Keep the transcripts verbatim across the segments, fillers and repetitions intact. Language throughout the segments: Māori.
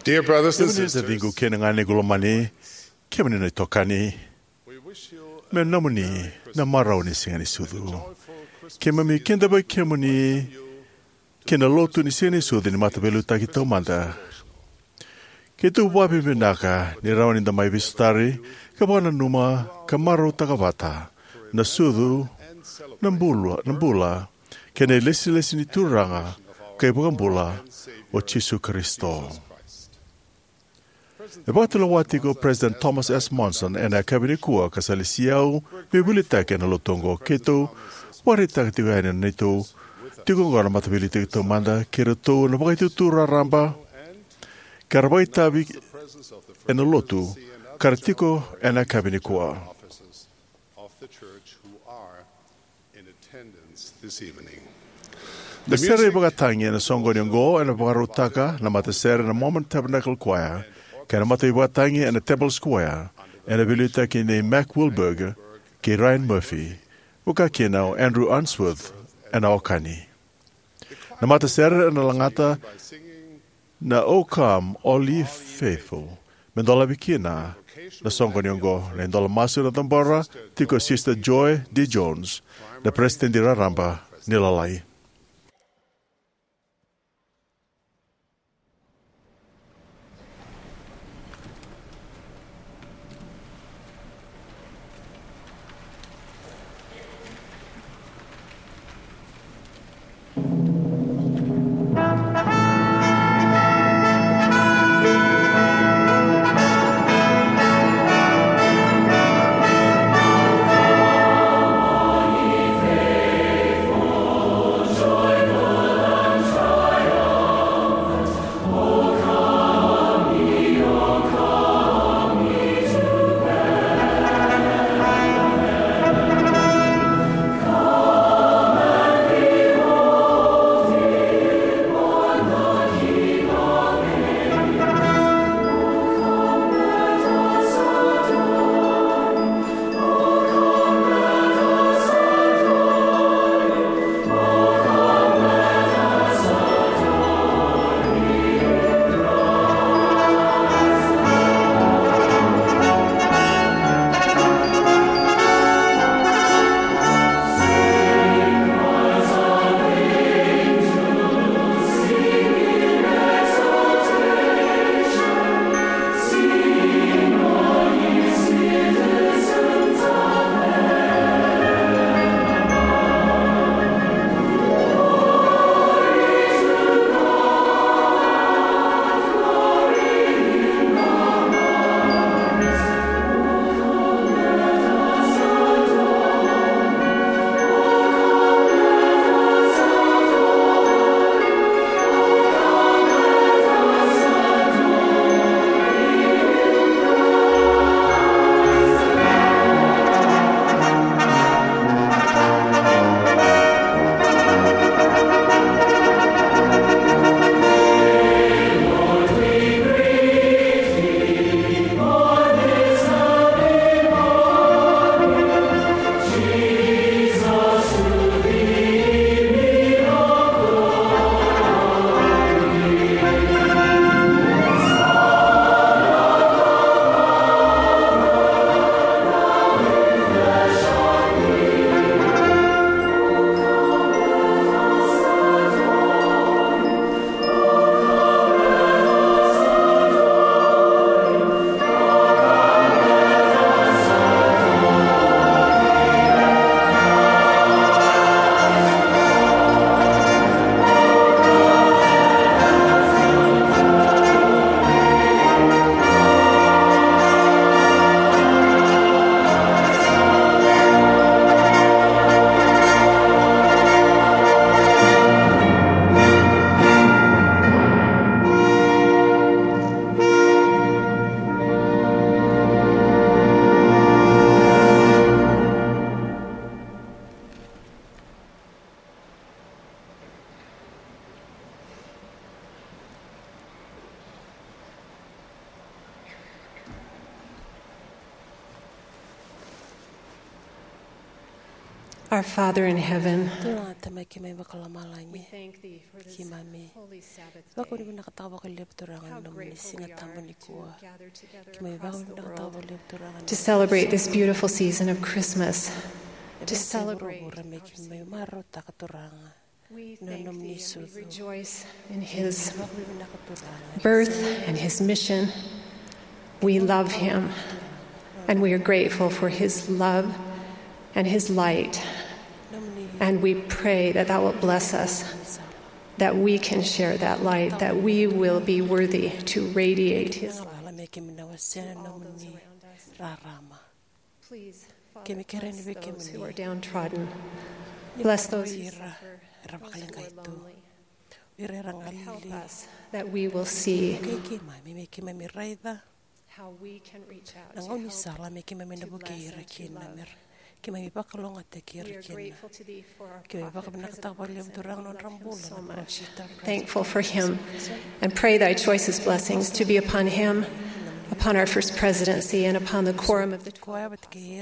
Dear brothers and Kemani sisters, vingu kena ngane gulomani, kemani na tokani, we wish you me namuni na marau ni singani sudu. Kemami kenda bai kemani kena lotu ni singani sudu ni matabelu taki tau manda. Ketu wapi minaka ni rauni da mai visitari, kabana numa kamarau takavata, na sudu, na mbula, na mbula, kena lesi lesi ni turanga, kai bula o Chisu Kristo. E batula watiko President Thomas S. Monson e na kabini kua kasalisiau me wilitake na lotongo keto warita tigo ene neto tigo ngora matabilite to manda kirato na bakaitu tura ramba karbaita bi ena lotu kartiko e na kabini kua The sere bagatangi na songo nyongo e na bagarutaka na matasere na Mormon Tabernacle Choir Kena mata iwatangi and a Temple Square, and a vilita kine Mac Wilberger, ke Ryan Murphy, uka kena Andrew Unsworth, and Aokani. Na mata sere na langata na Okam Oli Faithful, mendola bikina, na songo nyongo, na indola masu na tambara, tiko Sister Joy D. Jones, na President di Raramba, nilalai. Our Father in heaven, Tulang tamay kimay bakalamalangnya. we thank thee for this Kimami. holy Sabbath Bako day. ni nakatawa ka lip How turangan nung grateful we sinatamba are ni to kuwa. gather together Kimay across bako the nakatawa world lip turangan. to celebrate this beautiful season of Christmas, to celebrate our kimay Savior. marot takaturangan. We No, thank no, thee ni and we sudo. rejoice in his Bako ni nakaturangan. birth and his mission. We love him, and we are grateful for his love and his light. And we pray that thou wilt bless us, that we can share that light, that we will be worthy to radiate his light. Please, Father, bless those who are downtrodden. Bless those who suffer, those who are lonely. Help us that we will see how we can reach out to help, to bless and to love. We are grateful to thee for our prophet, President Wilson. We love him so much. Thankful for him, and pray thy choicest blessings to be upon him, upon our first presidency, and upon the quorum of the twelve. We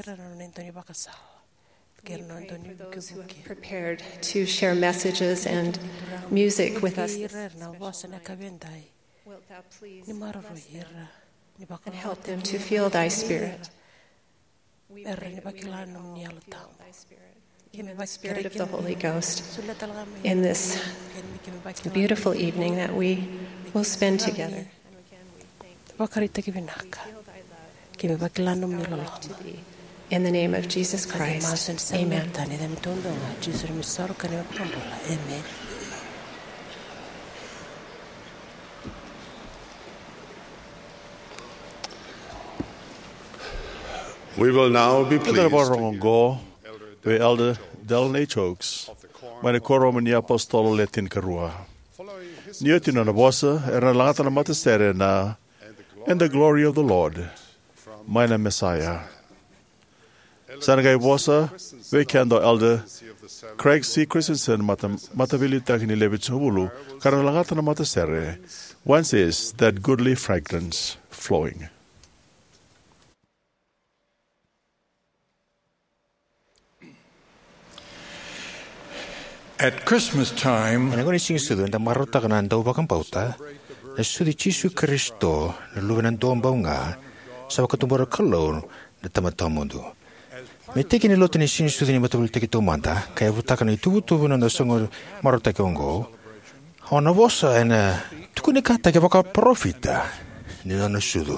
pray for those who have prepared to share messages and music with us this special night. Wilt thou please bless them and help them to feel thy spirit. We pray that we may all feel thy spirit, even the spirit of the Holy Ghost, in this beautiful evening that we will spend together. And again, we thank thee. We feel thy love. We love to thee. In the name of Jesus Christ, amen. Amen. We will now be Ito pleased na po to rong go, we Elder Del H. Oaks, may koro ni apostolo letin karua. Niyotin na nabosa, era langata na matastere na, and the glory of the Lord, may na Messiah. Sanagay bosa, we kendo Elder Craig C. Christensen matabilita kinilebit sa hulu, karang langata na matastere, once is that goodly fragrance flowing. At Christmas time, Nangoni sing sudu nda marota kana ndo bakang pauta. Na sudi Yesu Kristo na luwenan do mbaunga. Sa wakatumbora kalo na tamatamundu. Me teki ni lote ni sing sudu ni matabul teki to manda. Kaya butaka ni tubu tubu na songo marota ke ongo. Ona vosa ena tukuni kata ke baka profita. Ni na sudu.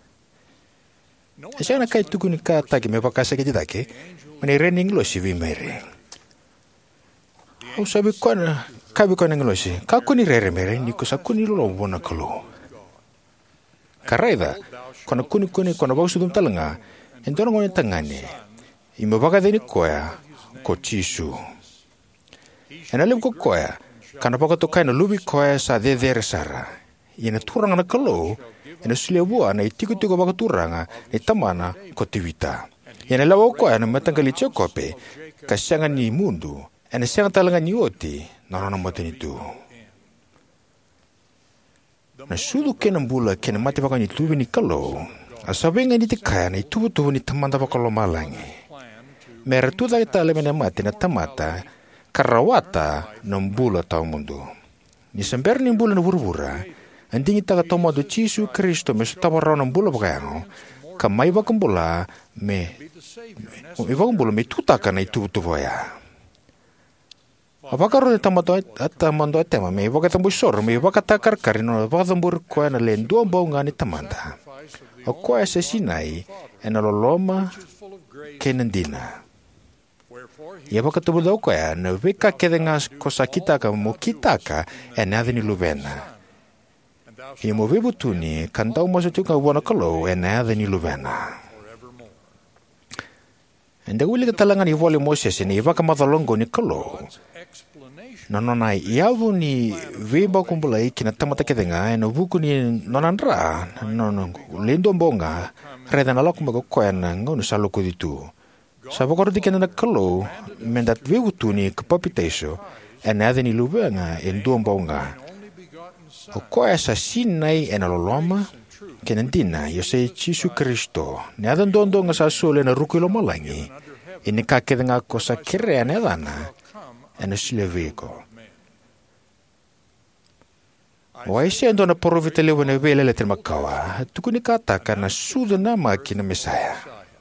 Esa na kai tukuni kata ke me baka sa ke dake. Mani rening lo si vi mere. Au sabi ko na kabi ko na ngolosi ka kuni rere mere ni ko sa kuni lo bona kalo karaida kono kuni kuni kono bau sudum talanga entono ngone tangane imo baga deni koya ko chisu enalem ko koya kana baka to kaina lubi koya sa de der sara ina turanga na kalo ina sulebua na itiku tiku baka turanga ni tamana ko tivita ina lawo koya na matangali chokope kasanga ni mundu Ene siang talanga nioti, narana matani tu. Na sudu kena bula kena mati baka ni tuwi ni kalo, asabenga ni tikaya na itubu tubu ni tamanda baka lo malangi. Mera tu dai tale mena mati na tamata, karawata na bula tau mundu. Ni sember ni bula na burbura, andingi taga tomo do Yesu Kristo me sutabarao na bula baka yango, kamay baka bula me, me baka bula me tutaka na itubu tubu ya. Apakah tamato atamando atema me iba katambur sor me iba katakar karino iba katambur ko na lendo ambao ngani tamanda o ko ese sinai ena loloma kenendina iba katambur do ko na vika kedengas kosa kitaka mo kitaka ena adini luvena i mo vibutuni kantau mo tuka wana kalo ena adini luvena enda wili katalangan i vole Moses ni iba kamadalongo ni kalo Nononai iavu ni veba kumbulai kina tamata kedenga eno buku ni nonandra nono lendo mbonga reda na laku mego koena ngonu saluku ditu sabokor dikena na kalo mendat vebutu ni kapapiteso ena adeni lubenga endo mbonga o koe sa sinai ena loloma kenendina yose Yesu Kristo ne adan dondo nga sa sole na ruku lo malangi ini kakedenga kosa kire ane dana ene sile viko. Waisi ando na porofita lewa na vele le makawa, tukuni kataka na suda na maki na Mesaya.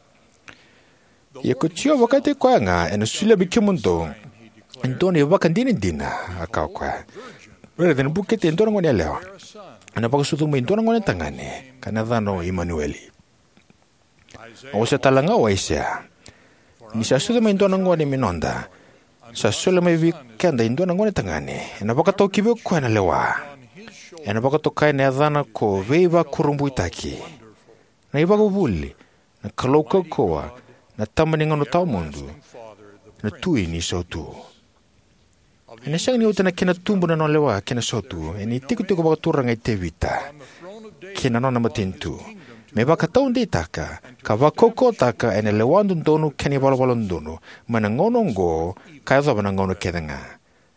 Ia kutio wakati kwa nga ene sile bikimundo, endone wakandini dina akau kwa. Rere dena bukete endone ngone lewa. Ana baka sudu mo endone ngone tangane, kana dano Emmanueli. Awasa talanga waisia. Ni sa sudu mo endone ngone minonda. Sa sula mo wikenda endone ngone tangane, ana baka tau kiwe kwa na lewa. Ana baka tokai na dhana ko veiva kurumbu itaki. Na iba kubuli, na kalauka koa, na tamani ngano tau mundu, na tui ni sautu. Ina siang ni uta na kina tumbu na nolewa kina sautu, ina itiku tiku baka turanga ite vita. Kina nona matintu. Me baka tau ndi taka, ka wakoko taka ina lewandu ndonu kani balabalo ndonu, mana ngono ngo, kaya dhaba na ngono kedenga.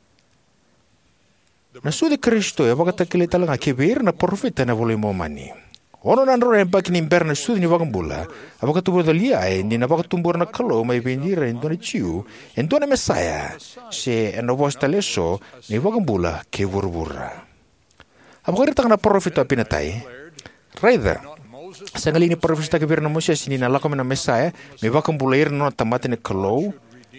Na sudi Kristo ya baka takili talanga kibir na profita na vole momani. Ono na ndoro en baki ni mber na sudi ni wakambula, abaka tubo dalia e ni na baka tumbur na kalo mai bendira endone chiu, endone Mesaya, se eno vosta leso ni wakambula ke burbura. Abaka ritang na profita pinatai, raida, sangali ni profita kibir na Moses ni na lako na Mesaya, me wakambula ir no tamate ni kalo,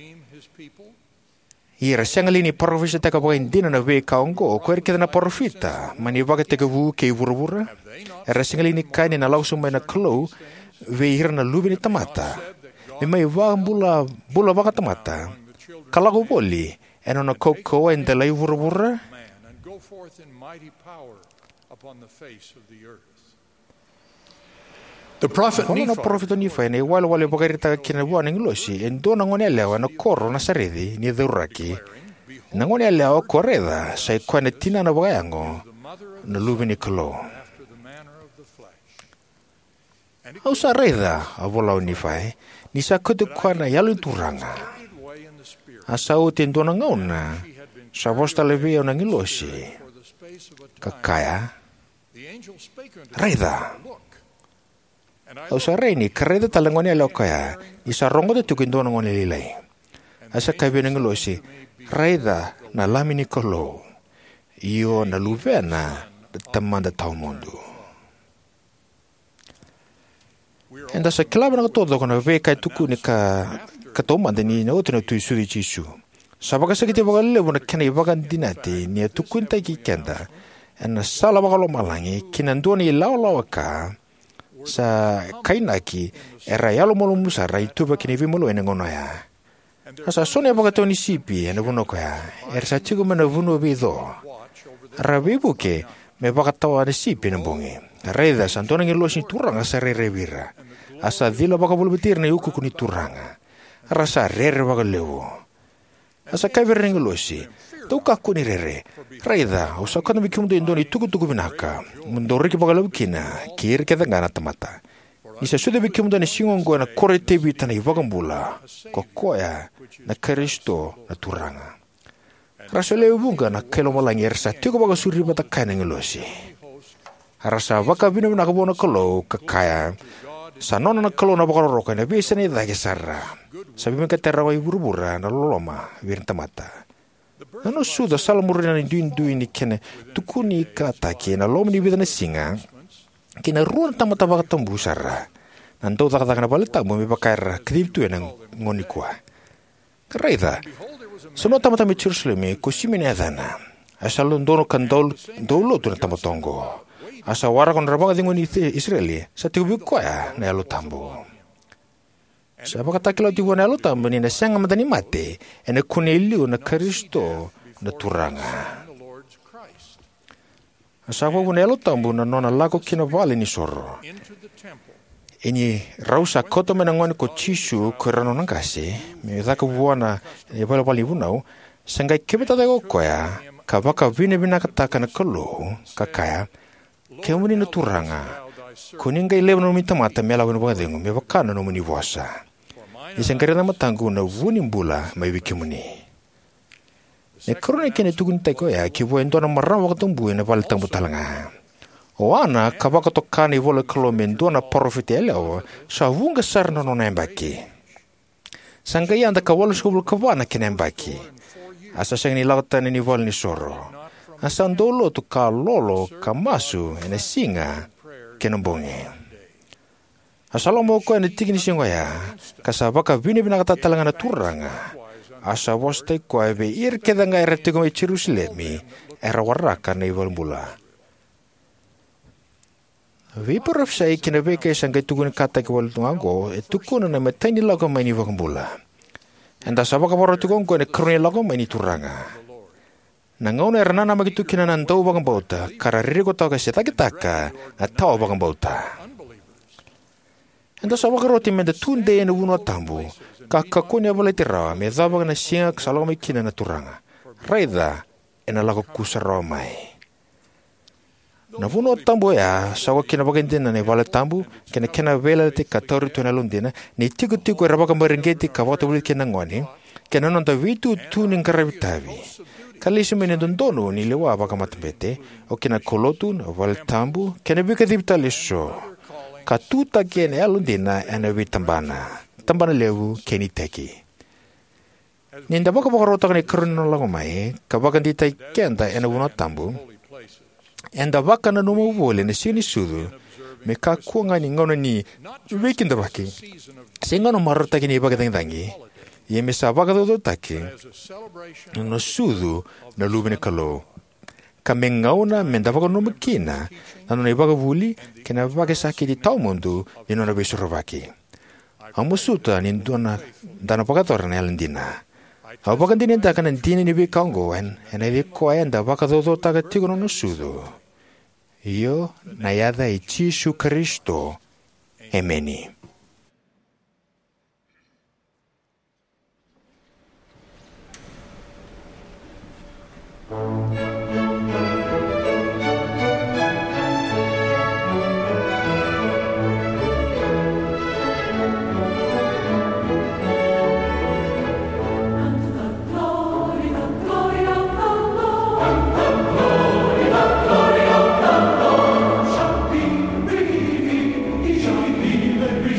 Ira sangali ni profita taka baka indina na we kaongo, ko erkeda na profita, mani baka taka vu ke burbura. Era sangali ni kai ni na lauso mai na klo, we ira na lubi ni tamata. Me mai wang bula bula baka tamata. Kalago boli, eno na koko en delay burbura. The prophet Kono na Nephi profita ni fa ni wale wale baka rita kina buana ngilosi, en do na ngone lewa na koro na saredi ni dhuraki. Na ngone lewa koreda, sai kwane tina na baka yango, na lubi ni klo. Au sa reda, abolau ni fai, ni sa kutu kwana yalu turanga. Asa uti en do na ngauna, sa vosta levi na ngilosi. Kakaya, reda. Au sa reini, kareda talangone alo kaya, isa rongo de tukindo na ngone lilay. Asa kaibyo na ngilosi, reda na lamini kolo, iyo na luvena, tamanda tau mundu. Enda sa kilaba na katodo kona veka tuku ni ka katomanda ni na otu na tui suri chisu. Sa baka sakiti baka lewo na kena ibaka dinati ni a tuku ntai ki kenda, ena sala baka lo malangi, kinandua ni lau lau ka, sa kainaki era yalo molo musa rai tuba kini vi molo ene ngono ya. Asa sone baka toni sipi ene vuno ko ya. Er sa chigo mana vuno bido. Rabibu ke me baka tawa ane sipi ene bongi. Reda santona ngelo si turanga sa re revira. Asa dila baka bulu betir ne uku kuni turanga. Rasa rere baka lewo. Asa kaibir ngelo si. Tuka kuni rere. Reda usa kana bikimundo indoni tuku tuku binaka. Mundori ki baka lewo kina. Kir keda ngana tamata. Isa sudah bikimundo ni singongo na kore tebi tana ibagambula. Kokoya na Kristo na turanga. Rasa lewo bunga na kelo malangi ersa. Tigo baka suri bata kaya ngelosi. Rasa baka binu na kabona kalo kakaya. Sanona na kalo na baka roroka na bisa na idagi sarra. Sabi mga terawa iburubura na loloma virinta mata. Ano suda salamurina ni duin-duin ni kene tukuni kataki na lom ni bida na singa. Kina ruan tamata baka tambu sarra. Nando taka-taka na balita mo may bakar kdibtu yan ang ngonikwa. Karaida, sano tamata mi Jerusalem kusimi na edana. Asalun dono kan dolo tu na tamatongo. Asa wara kon rabang adingo ni Israeli sa tigubi ko ya na yalo tambo. Sa pagkatakilo tigo na yalo tambo ni nasang amadani mate e na kunelio na Kristo na turanga. Asa po na yalo tambo na nona lako kinavali ni soro. Ini rausa koto menangoni ko chisu korano nang kasi me daka buana e pala pali bunau sangai kebeta dago koya kabaka vine bina kataka na kolo kakaya kemuni na turanga kuninga ile no mitamata mela wino badengo me bakana no muni vosa isangare na matangu na vuni mbula mai wikimuni ne korone kene tugun tai koya kibo endo na marra wakatumbu na pal tambu talanga Oana kabaka tokani vole kalo mendona profitele o sa vunga sarno no nembaki. Sangka anda kawal skubul kawana kinembaki. Asa sang nilautan ni wal ni soro. Asa ndolo tu ka lolo ka masu ene singa kenembongi. Asa lomo ko ene tiki ni singoya. Kasabaka bini binakata talangana turanga. Asa waste ko ebe ir kedanga eretiko me Jerusalemi. Era waraka na iwal mula. Vipor of say kinabeke sangka tukun kata kawal tungango. E tukun na metani lago maini wakambula. Anda sabaka poro tukong ko ene kroni lago maini turanga. Nangauna erana nama gitu kinanan tau bakang bauta. Karariri ko tau kasi taka na tau bakang bauta. Anda sabaka roti menda tunde ene wunwa tambu. Kakakunya boleh tirawa. Medabak na singa kasalong may kinana turanga. Raida ena lago kusarawa mai. Na wunwa tambu ya. Sawa kinabagandina na wala tambu. Kena kena vela te katori tu na lundina. Ni tiku tiku erabaka maringeti kawata wuli kinangwani. Kena nonta witu tuning karabitavi. Kalisi menendondono ni lewa baka matembete o kena kolotun wal tambu kena bika dipta leso katuta kene alundina ena vitambana tambana lewu keni teki ninda baka baka rota kene krono lago mai kabaka dita kenda ena wuna tambu enda baka na numu wole ne sini sudu me ka kuanga ni ngono ni wekinda baki singano marota kene baka tangi Ia mesa baka dodo taki no sudu na lubine kalo. Kame ngauna menda baka no makina nano na baka vuli kena baka saki di tau mundu di nona besuro baki. Amu suta ni dona dana baka tora na alendina. Au baka dini taka na dini ni bika ongoen ena ibi koa enda baka dodo taka tigo no sudu. Iyo na yada i Jesu Kristo. Ameni. Shall be, be, be, shall be, be,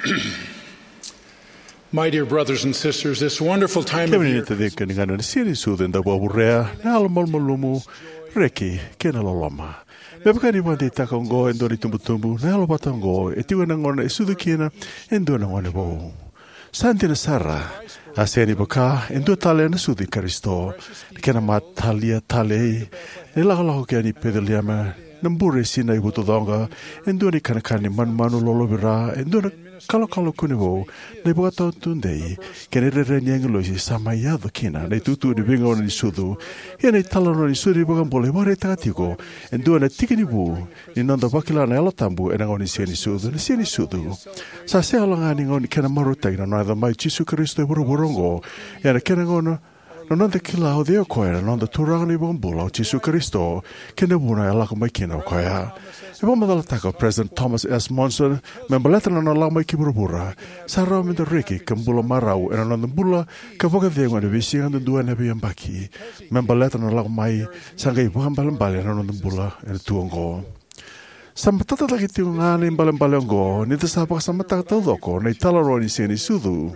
My dear brothers and sisters, this wonderful time of Kevin year te deka ni ngana ni siri suden da waburea na almal malumu reki kena loloma. Bebka ni wante taka ngo endo ni tumbu tumbu na alo bata ngo e tiwa na ngona e sudu kina endo na ngone bo. Santi na sara a seni baka endo tale na sudu karisto kena mat talia tale ne lagalaho kia ni pedaliama nambure sina i wutodonga endo ni kanakani man manu lolo vira endo na kalo kalo kunewo nei boga tau tundei kene rere ni angeloisi sama iado kina nei tutu ni vinga ona ni sudu ia nei talano ni sudu boga mbole ware takatiko en dua na tiki ni bu ni nanda wakila na elo tambu e nangoni sia ni sudu na sia ni sudu sa se alanga ni ngoni kena maru tagina no either mai Jisu Kristo e wuro wurongo ia na kena ngona no nanda kila o deo koe na nanda turanga ni boga mbula o Jisu Kristo kena wuna e alaka mai kina o koea. E wama dala taka President Thomas S. Monson me mbaleta na lau mai ki burubura sa rao menda reki ka mbula marau e na nanda mbula ka waka vengo na visi nganda dua nebi ambaki me mbaleta na lau mai sa ngai waka mbalambale na nanda mbula e na tuongo. Sa matata taki tiu ngana i mbalambale ongo ni te sapaka sa mataka taudoko na i talaro ni sini sudu.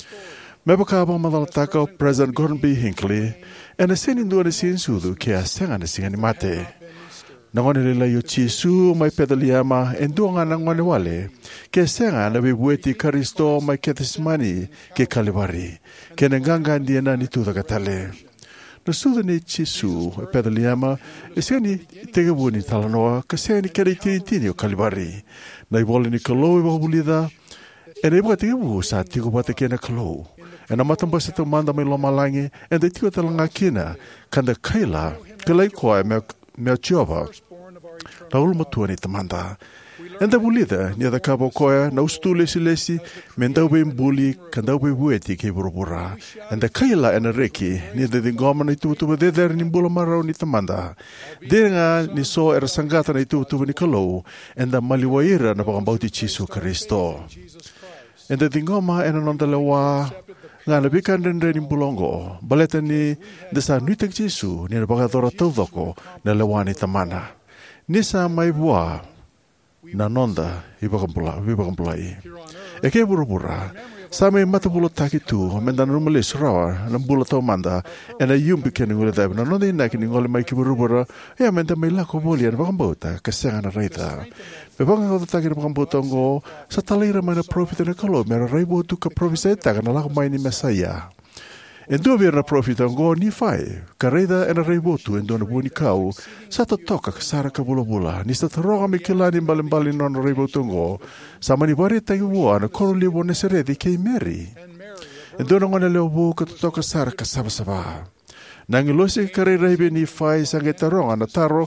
Me baka wama dala taka President Gordon B. Hinckley e na sini dua ni sini sudu ki a senga na singa ni mate. Nangone lela yo Jisu mai pedaliama en duanga nangone wale ke senga na bebueti Kristo mai ketesimani ke kalibari ke nganga ndiena ni tu takatale no suda ni Jisu pedaliama eseni tegebuni talanoa ke seni kere tini o kalibari na ibole ni kalo ibo bulida ene ibo tegebu sa tigo bate kena kalo ena matamba se to manda mai loma langi en de tigo talanga kina kanda kaila kelai koa me me Jehova na ulma tua ni tamanda. Enda bulida ni ada kabo koea na ustu lesi lesi mendau be mbuli kandau be bueti ke burubura. Enda kaila ena reki ni ada dingoma na itu tuba deder ni mbula marau ni tamanda. Denga ni so era sangata na itu tuba ni kalau enda maliwaira na pakambauti Jisu Kristo. Enda dingoma ena nonda lewa nga na bikan rende ni mbulongo baleta ni desa nuitek Jisu ni na pakadora taudoko na lewa ni tamana. Nisa mai bua na nonda ibakampula ibakampulai. Eke burubura same matabulo takitu menda numale surawa na bula tau manda ena yumbi keni ngole dai na nonda ina keni ngole mai ki burubura ya menda mai lako boli na bakambota kasenga na raita. Bebanga ko takir bakambota ngo sa talira mai na profit na kalo mera raibo tu ka profit ta kana lako mai ni mesaya. En dua biar na profit ngo ni fai kareda ena reibotu en dona buni kau sa to toka kasara ka bula-bula ni sa taroga mi kilani mbali-mbali non reibotu ngo sama ni wari tayo wa na koro libo na seredi kay Mary en dona ngona leo bu ka to toka sara ka saba-saba nangilosi kareda ibe ni fai sa ngetaronga na taro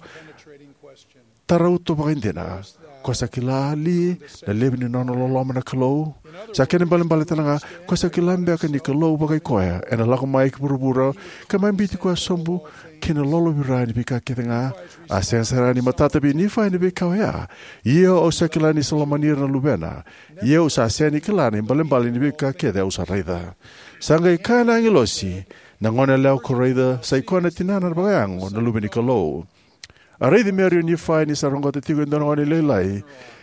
tarauto bakindina kosa kilali na lebi ni nono loloma na kalau sa kene mbali-mbali talanga kosa kilambe akan ni kalau bagai koya ena lako mai ki burubura ka mai biti ko sombu kene lolo birani bika ketenga asen sarani matata bi ni fa ni bika ya iyo o sa kilani solomanir na lubena iyo sa seni kilani mbali-mbali ni bika kede o sa raida sanga ikana ngilosi na ngona leo koreida sa ikona tinana bagango na lubeni kalau Arei Mary ni fai ni sarongo te tigo ndona ngoni lelai.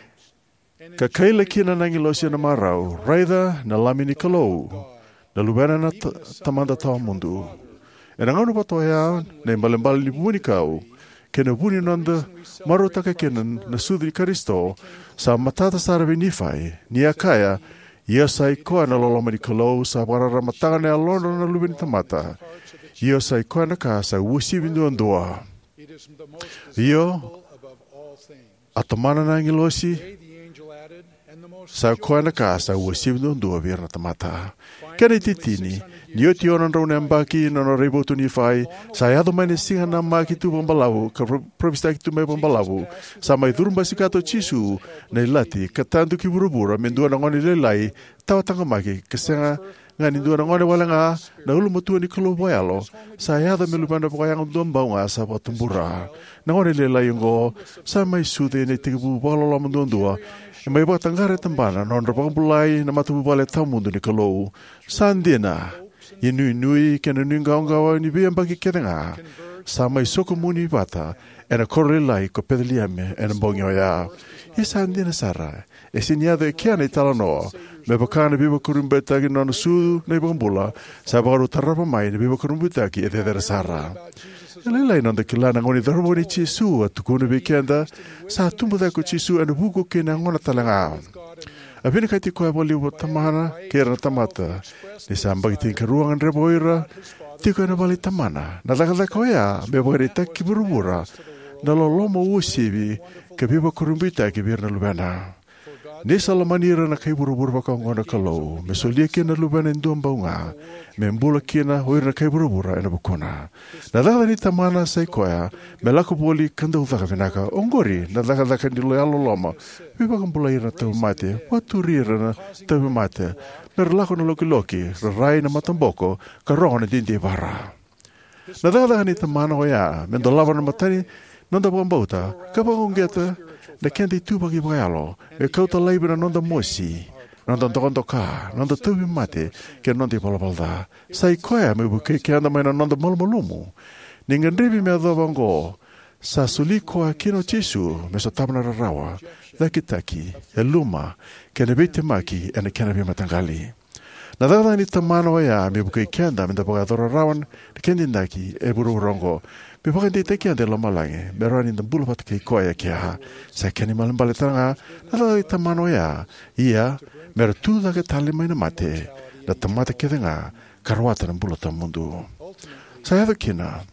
Ka kaila kina nangi losia na marau, raida na lami ni kalou, na lubena na tamanda tawa mundu. E na nganu patoya, na imbalimbali ni buni kau, kena buni nanda maru taka kenan na sudri Kristo, sa matata sarabi ni fai, ni akaya, ia sai koa na loloma ni kalou, sa warara matanga na alona na lubeni tamata, ia sai koa na ka sa usi bindu andoa. Iyo atomana na ngilosi sa koa na ka sa usi bindu andoa vira tamata. Kena titini, niyo tionan rau na mbaki na no reibotu ni fai, sa yado maine singa na maki tu pambalavu, ka provista ki tu mai pambalavu, sa mai durumba si kato Jisu na ilati, ka tantu ki burubura, mendua na ngoni lelai, tawa tanga maki, ka senga ngani dua na ngoni wala nga, na ulu matua ni kalo boyalo, sa yado me lupanda pokayang domba nga sa patumbura, na ngoni lelai ngo, sa mai sude ni tikibu balolo mandundua, e mai ba tangare tambana non rapang bulai na matu bale tamundu ni kalau sandina inui nui kena nui ngau ni biam bagi ketenga sama isoko muni bata ena korelai ko pedliame ena bongyo ya e sandina sara e siniado e kiana italano Me bakana biba kurumbeta ki nona su nei bambula, sa baru tarapa mai ne biba kurumbeta ki e te dera sara. Lelai nanda ki lana ngoni darabo ni Jesu atu kune bekenda, sa tumbu dako Jesu anu buku ke na ngona talanga. Apini kai te koe wali wa tamana, ke rana tamata, ni sa mbagi tingka ruangan rebo ira, tiko ena wali tamana, na dakadaka oia, me wakari taki burubura, na lolomo usibi, ke biba kurumbeta ki birna lubena. Ni salamanira na kai burubura baka ngona kalau, me solia kena lubena induam baunga, me mbula kena hoira na kai burubura ena bukuna. Na daka ni tamana sai koea, me lako poli kanda utaka vinaka, ongori na daka daka ni loyalo loma, me baka mbula ira tau mate, watu rira na tau mate, me relako na loki loki, rarai na matamboko, ka roho na dindi vara. Na daka daka ni tamana oia, me ndolava na matani, nanda bambauta, ka bakongeta, na kenda i tūpaki waialo, e kauta laibira nonda mosi, nonda ndokondoka, nonda tuwi mate, ke nonda i palapalda. Sai koea me buke ke anda maina nonda malmalumu. Ni ngandrebi me adhawango, sa suli koa kino Jesu, me sa tamana rarawa, daki taki, e luma, ke ne bete maki, e ne kena bima tangali. Na dada ni tamana waya, me buke ke anda, me da baga dora rawan, ne kendi naki, e buru rongo, me baka te te kia de la malange, me rani na bulu pata kei koea kia ha, sa keni malambale tanga, na dada i tamano ia, ia, me ra tūda ke tali mai na mate, na tamata ke denga, karawata na bulu ta mundu. Sa ewa kina,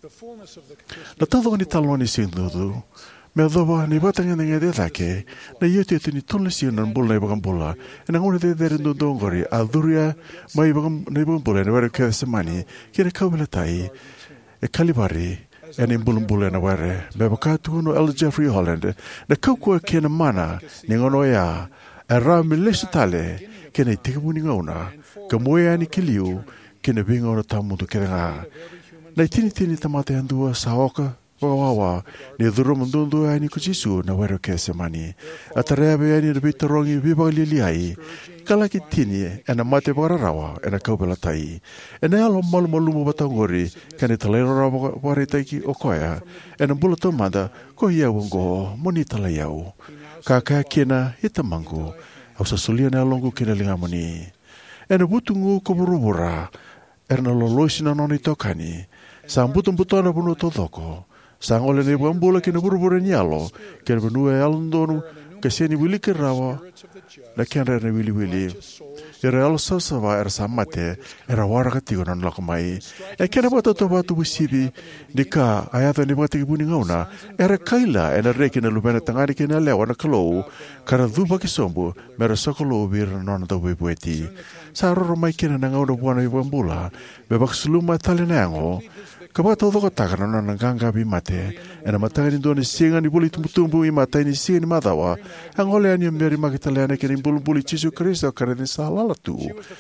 na tado ni talo ni sindudu, me adoba ni batanga nga de dake, na iyo te tini tonle siyo na bulu na ibakang bula, e na ngone te dere ndondongori, a dhuria mai ibakang bula, na wera kea semani, kina kaubila tai, e kalibari, e ni mbulumbulu na were, me wakatu no Elder Jeffrey Holland, na kaukua kena mana, ni ngono ea, e rā me lesu tale, kena i tikabuni ngauna, ka moe ani ki liu, kena binga ona tamundu kere ngā. Na i tini tini tamate andua sa oka, wakawawa, ni dhuru mundundu ani ku Jesu na wero kese mani. A tareabe ani na bitarongi vibaga liliai, kalaki tini e na mate wararawa e na kaupela tai. E na alo malu malumu batangori, kani talero rawa waritaiki o koea, e na bula tomanda, ko iau ngo, moni tala iau. Ka kaya kena hita mangu, au sa solia na alongu kena lingamoni. E na butungu ko burubura, e na loloisi na noni tokani, sa mbutung butona bunu todoko, sa ngole ne bambula kena burubura nialo, kena benue alondonu, kaseni wili ke rawa, na kena ne wili wili. Ira alo sasawa era sa mate, era wara katigo na nlako mai. E kena bata to batu wisibi, ni ka ayata ni bata kibuni ngauna, era kaila ena reki na lubena tangani kena lewa na kalou, kara dhuba kisombu, mera sokolo ubira nona da webueti. Sa roro mai kena na ngauna buwana ibambula, bebak suluma tali nango, Kaba todo ko taka na nanganga bi mate, ena matanga ni doni singa ni buli tumbutumbu i mata ni singa ni madawa, ang ole ani meri makitaliana kini bulu buli Jesu Kristo kare ni salala tu.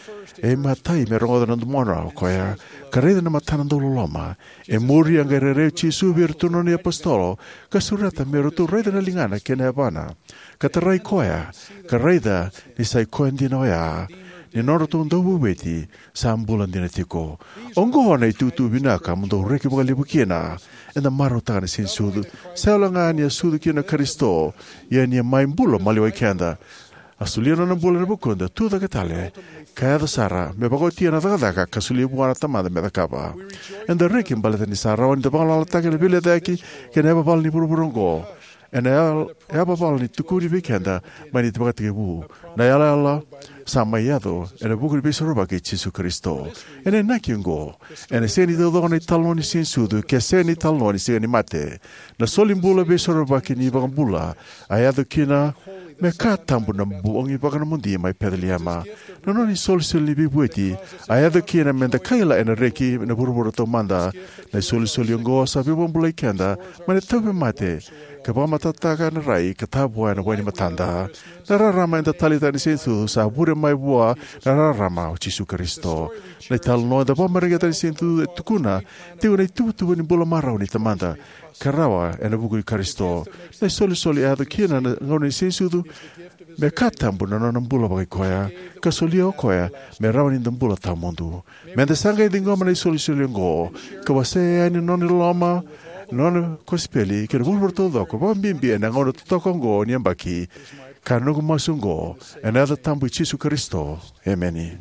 E matai me rongo na ndumona koya, kare na matana ndolo loma, e muri ang erere Jesu virtuno ni apostolo, kasurata mero tu reda na lingana kene abana. Katarai koya, karaida ni sai koendi noya, ni noro tu ndobu beti sa ambulan dina tiko. Ongo hona i tutu binaka mundo reki baka libu kiena. Enda maro taka ni sin sudu. Saula nga ni a sudu kiena Kristo. Ia ni a maimbulo maliwai kenda. Asuliana na bula na bukunda tuda katale. Kaya da sara me bako tia na takadaka kasulia buwana tamada me dakaba. Enda reki mbalita ni sara wani da baka lalataka ni bile daki kena eba bala ni buruburungo. En ea papal ni tukuri vikenda mani tibakati bu. Na yala ala sama yado en bukuri bisaroba ke Jesu Kristo. En en nakiungo. En seni dodo ni taloni sin sudu ke seni taloni seni mate. Na solimbula bisaroba ke ni bagambula. Ayado kina me katambu na buongi bagana mundi mai pedaliama. No no ni sol soli bibueti. Ayado kina menda kaila en reki na buruburu to manda. Na soli soli ngo sa bibambula kenda mani tabe mate. Kapa matataka na rai katabua na wani matanda. Nararama enda talita ni sentu sa bure mai bua nararama o Jesu Kristo. Na italno da pamarigata ni sentu tukuna teo na itutu ni bola marau ni tamanda. Karawa ena buku i Kristo. Na soli soli ada kina na ngau ni sentu me katambu na nana mbula bagi koya. Ka soli o koya me rawa ni mbula tamundu. Me anda sanga i dingoma na soli soli ngo. Ka wasea ni noni loma. Non cospeli che vuol porto dopo bambini na ngono tutto congo ni ambaki ka nungu masungo, e nada tambu i Jesu Kristo. Ameni.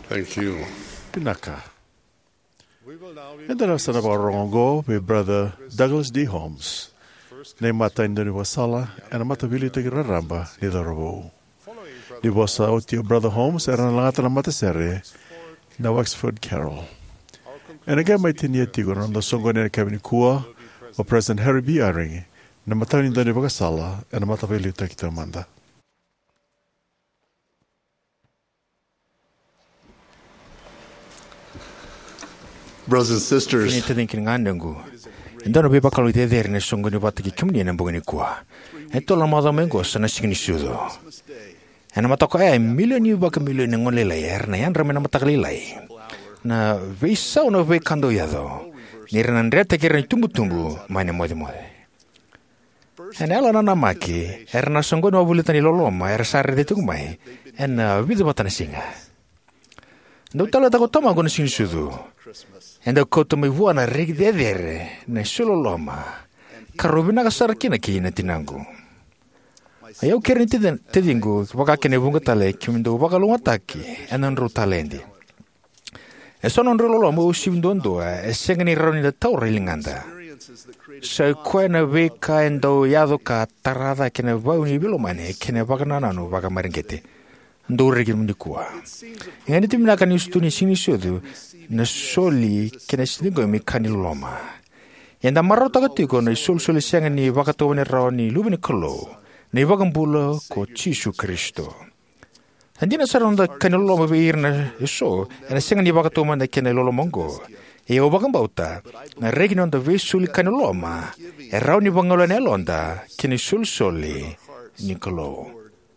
Thank you. Pinaka. And then I said about Rongo with Brother Douglas D. Holmes. Ne mata indoni wasala, and a mata vili te raramba, ni darabo. Ni wasa o tio Brother Holmes, era na langata na mata sere, na Wexford Carol. And again, my ten year tigo on the songo ne Kevin Kua, or President Harry B. Eyring, na mata indoni wakasala, and a mata vili te kita manda. Brothers and sisters, Ndano be bakalo te there ne songo ni batiki kimni na mbogini kwa. Eto la mada mengo sana signi sudo. Ana matako ai milioni baka milioni ngole la yer na yan ramena matakali lai. Na visa una ve kando yado. Ni rena ndrete kere tumbu tumbu mane mode mode. Ana ala na maki erna songo no bulitani loloma er sarre de tugmai. En vidu batana singa. Ndo tala ta kotama gono signi sudo. Enda koto me vuana regi de dere na solo loma. Karubina ka sarakina ki na tinangu. Ayaw kere te te dingu waka kene bunga tale kimindo waka lunga taki enan ru talendi. E sono nro loma o sivindondo e sengani roni da tau rilinganda. So kwena weka endo yado ka tarada kene wau ni bilomane kene waka nananu waka maringete. Ndo regi mundikua. Ngani timina kan yustuni sini sudu na soli kena sinigo mi kaniloma. Yanda marota katiko na sol soli sianga ni wakato ni rao ni lubini kolo ni wakambula ko Jesu Kristo. Handina saronda kaniloma beir na so na sianga ni wakato man na kena lolo mongo. E o wakambauta na regina onda ve soli kaniloma e rao ni wangalo na elonda kena sol soli ni kolo.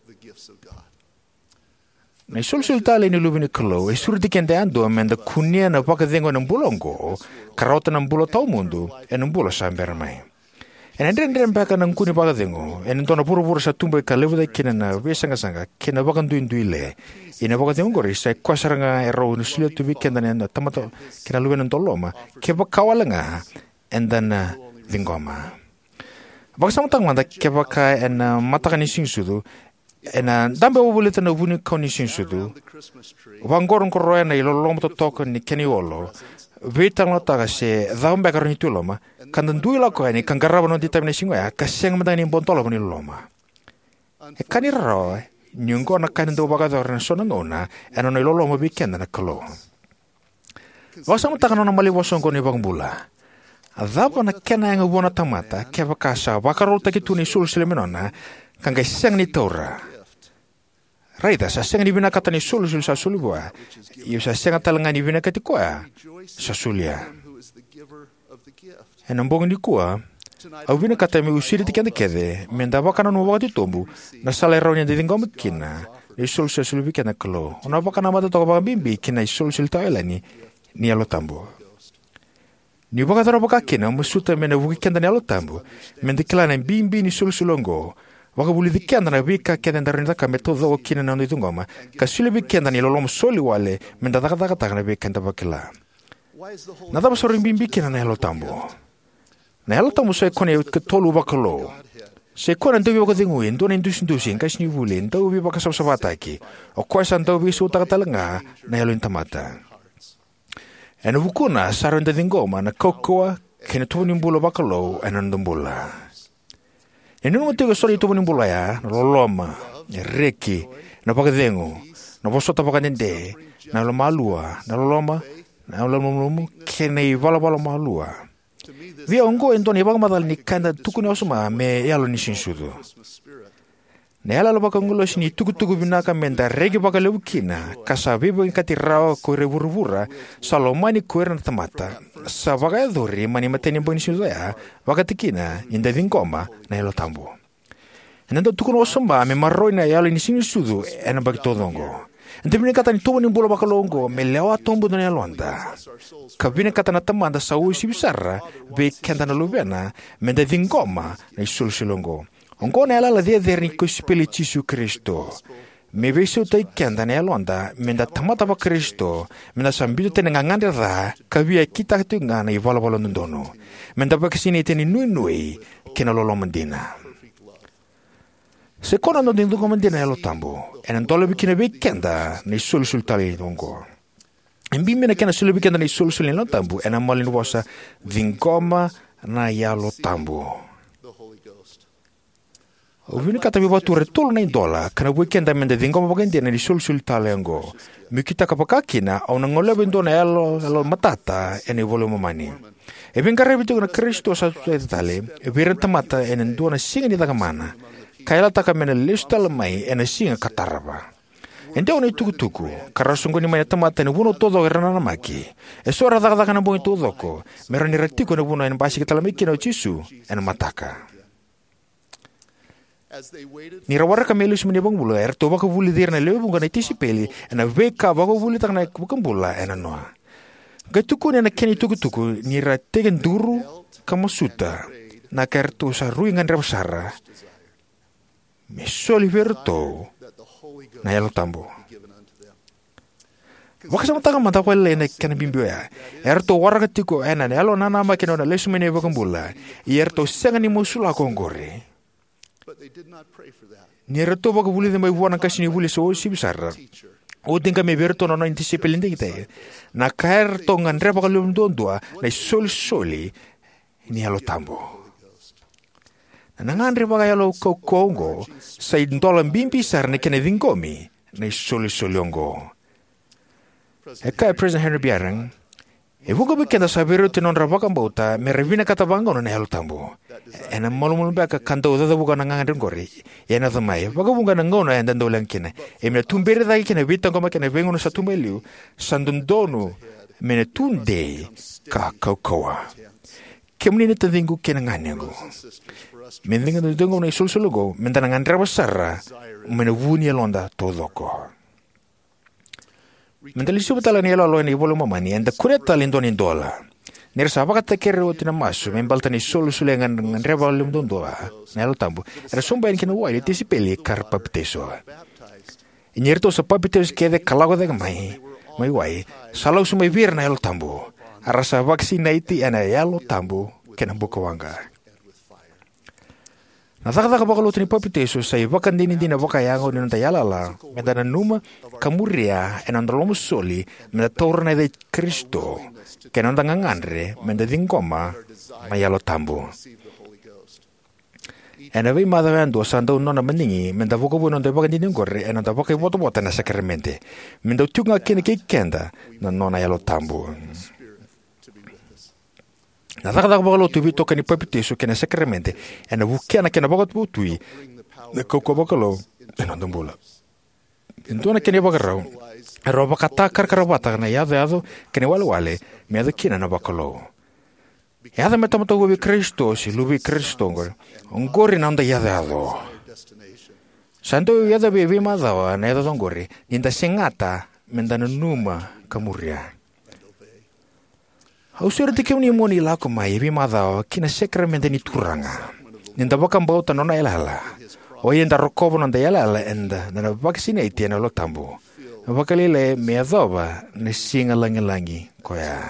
Na sul-sul tali ni lubini kalo, e surdi kende ando amenda kunia na wakadengo ng bulongo, karota ng bulo tau mundo, e ng bulo sa ambermay. E nandren-dren baka ng kuni wakadengo, e nando na puro-puro sa tumbo e kalewa kina na wesanga-sanga, kina wakanduin-duile, e na wakadengo gori sa kwasaranga e raw na sulia tuwi kenda na tamato, kina luwen ng toloma, keba kawala nga, enda na dingoma. Bakasamutang manda keba ka e na mataka ni singsudo, ena dambe wabulita na wuni kauni sinsudu wangorong koroya na ilolom to toko ni keniolo vitang lotaka se dambe karoni tuloma kandan duila ko ni kangaraba no ditamina singoya kaseng madani bontolo ni loma e kaniro nyungo na kanendo bagador na sona nona eno no iloloma bikenda na kalo wasam takano na mali wasongo ni bangbula adaba na kena nga bona tamata keva kasa wakarol takituni sulsile menona kanga seng ni tora. Raita sa seng ni binakata ni sul sul sa sulubwa. Iyo sa seng talanga ni binakati kwa sa sulia. En ambong ni kwa au binakata mi usiri tikende kede menda bakana no wakati tombu na sala ronya de dingom kina ni sul sa sulubi kana klo. Ona bakana mata to ba bimbi kina sul sul taelani ni alo tambo. Ni bakata ro bakakina musuta mena wuki kenda ni alo tambo. Menda klana bimbi ni sul sulongo. Wakabuli dikenda na wika kenda ndarinda ka metodo o kina na nditu ngoma ka sule bikenda ni lolom soli wale menda taka taka taka na wikenda bakila na daba sori mbimbi kina na helo tambo na helo tambo se kone ke tolu bakalo se kone ndewi wakadingu endo na indusi indusi nka sini wule ndewi wakasabsabataki o kwasa ndewi su taka talanga na helo intamata ena wukuna saro ndadi ngoma na kokoa kene tuni mbulo bakalo ena ndumbula. E nunu mo tigo soli tupo nimbula ya, loloma, reki, na pakadengo, na posota pakadende, na lomalua, na loloma, na lolomumu, kene ivala-vala malua. Via ongo endo ni bagamadal ni kanda tuku ni osuma me yalo ni sinsudu. Na yala bakangulo sini tuku-tuku binaka menda regi bakalewukina, kasa bibo inkati rao kore vurvura, salomani kore na tamata. Sa bakayadori mani mateni mboni sinudaya, bakatikina inda vingoma na yalo tambo. Nando tuku no osuma me marroi na yalo ni sinsudu ena bagitodongo. Nda binakata ni tuwa ni mbulo bakalongo me lewa tombo na yalonda. Kabinakata na tamanda sa uisi bisara, be kenda na lubena, menda vingoma na isulsilongo. Ongo na yala dia der ni kuspili Jesu Kristo. Me vesu tai kenda na yalonda menda tamata ba Kristo menda sambido tene ngangande da kabia kita tu ngana ivala vala ndono. Menda ba kisini tene nui nui kena lolo mandina. Se kona no dindu ko mandina yalo tambo. En antole bikine be kenda ni sul sul tali dongo. Mbimi na kena sulubi kenda ni sul-sulin lo tambu, ena malin wasa dhingoma na yalo tambu. Uvini kata biwa ture tulu na indola, kana weekend amende dhingoma bagendi na ni sul-sul talengo. Mikita kapakakina, au na ngolebe indona yalo, yalo matata, ene volo mamani. Ebin karebitu na Kristo sa tale, ebiran tamata ene ndona singa ni takamana. Kaila taka mena lista lamai ene singa kataraba. Ende ona tuku-tuku, karasungo ni maya tamata ene wuno todo erana namaki. E sora taka-taka na bongi todoko, mera ni ratiko ene wuno ene basi kita lamiki na uchisu, ene mataka. Ni rawara kamelu simene bang bula er to baka vuli dir na lebu ngana tisipeli ena veka baka vuli tak na bukan bula ena noa. Gatuku na keni tuku-tuku ni ra tegen duru kamusuta na kertu sa ruingan rabsara. Me soli verto na yalo tambo. Waka sama taka mata kwele ena kena bimbioya. Er to warga tiko ena yalo nana makina na lesu mene bukan bula. Er to sengani musula kongore. Nira to baka vuli mai buana kasini vuli so si besar. O tinga me verto no anticipelinde kita. Na kaer to ngandre baka lum dondua na sol soli ni alo tambo. Na ngandre baka yalo ko kongo sai ndola bimpi sar ne kene vingomi na sol soliongo. Eka President Henry Biarang e vuka bikenda sabiro tinon rabaka mbauta me revina katabango na alo tambo. Ena malu-malu baka kanta udada buka na ngandre ngori. Ena thamai, baka buka na ngona enda ndolang kina. E mena tumbere dagi kina vita ngoma kina vengono sa tumeliu, sandundono mena tunde ka kaukawa. Kemuni ni tadingu kina nganyago. Mendinga ndodengo na isul-sulugo, menda na ngandre basara, mena vuni alonda todoko. Menda lisu batala ni alo alo ni bolo mamani, enda kureta lindoni dola. Nera sapa kata kere o tina masu, membalta ni solo sulengan ngreba lum dondoa, nelo tambu. Era somba en kena wai tisi peli kar papiteso. Inyerto sa papiteso kede kalago de mai, mai wai. Salau sumai vir na elo tambu. Arasa vaccinaiti ana elo tambu kena buka wanga. Nataka-taka baka lo tini papiteso sa iwakan dini dina baka yango ni nanta yalala, mendana numa kamuria en andalomo soli, menda torna de Kristo. Kena nanda ngangandre, menda dingoma, mayalo tambu. Ena vei madavando sanda unona meningi, menda voka bueno de baka dingore, ena da baka iwoto-wota na sakramente. Menda utunga kene kikenda, na nona yalo tambu. Nataka-taka baka lo tuvi toka ni papiteso kena sakramente, ena vukiana kena baka tuputui, na koko baka lo, ena ndambula. Intuana kene baka rau, ero baka takar karabata na yado yado kene wale-wale, me yado kina na baka lo. Yado metamata huwi Kristo, si lubi Kristo ngor, ngori na onda yado yado. Santo yado bebi madawa na yado ngori, ninda singata, mendana numa kamuria. Ausir te kiuni moni lako mai ebi madawa kina sakramente ni turanga. Ninda baka mbauta nona elala. O yenda rokobo nanda elala enda, nana vaccinate na lo tambu. Wakalile me adoba na singa langi-langi koya.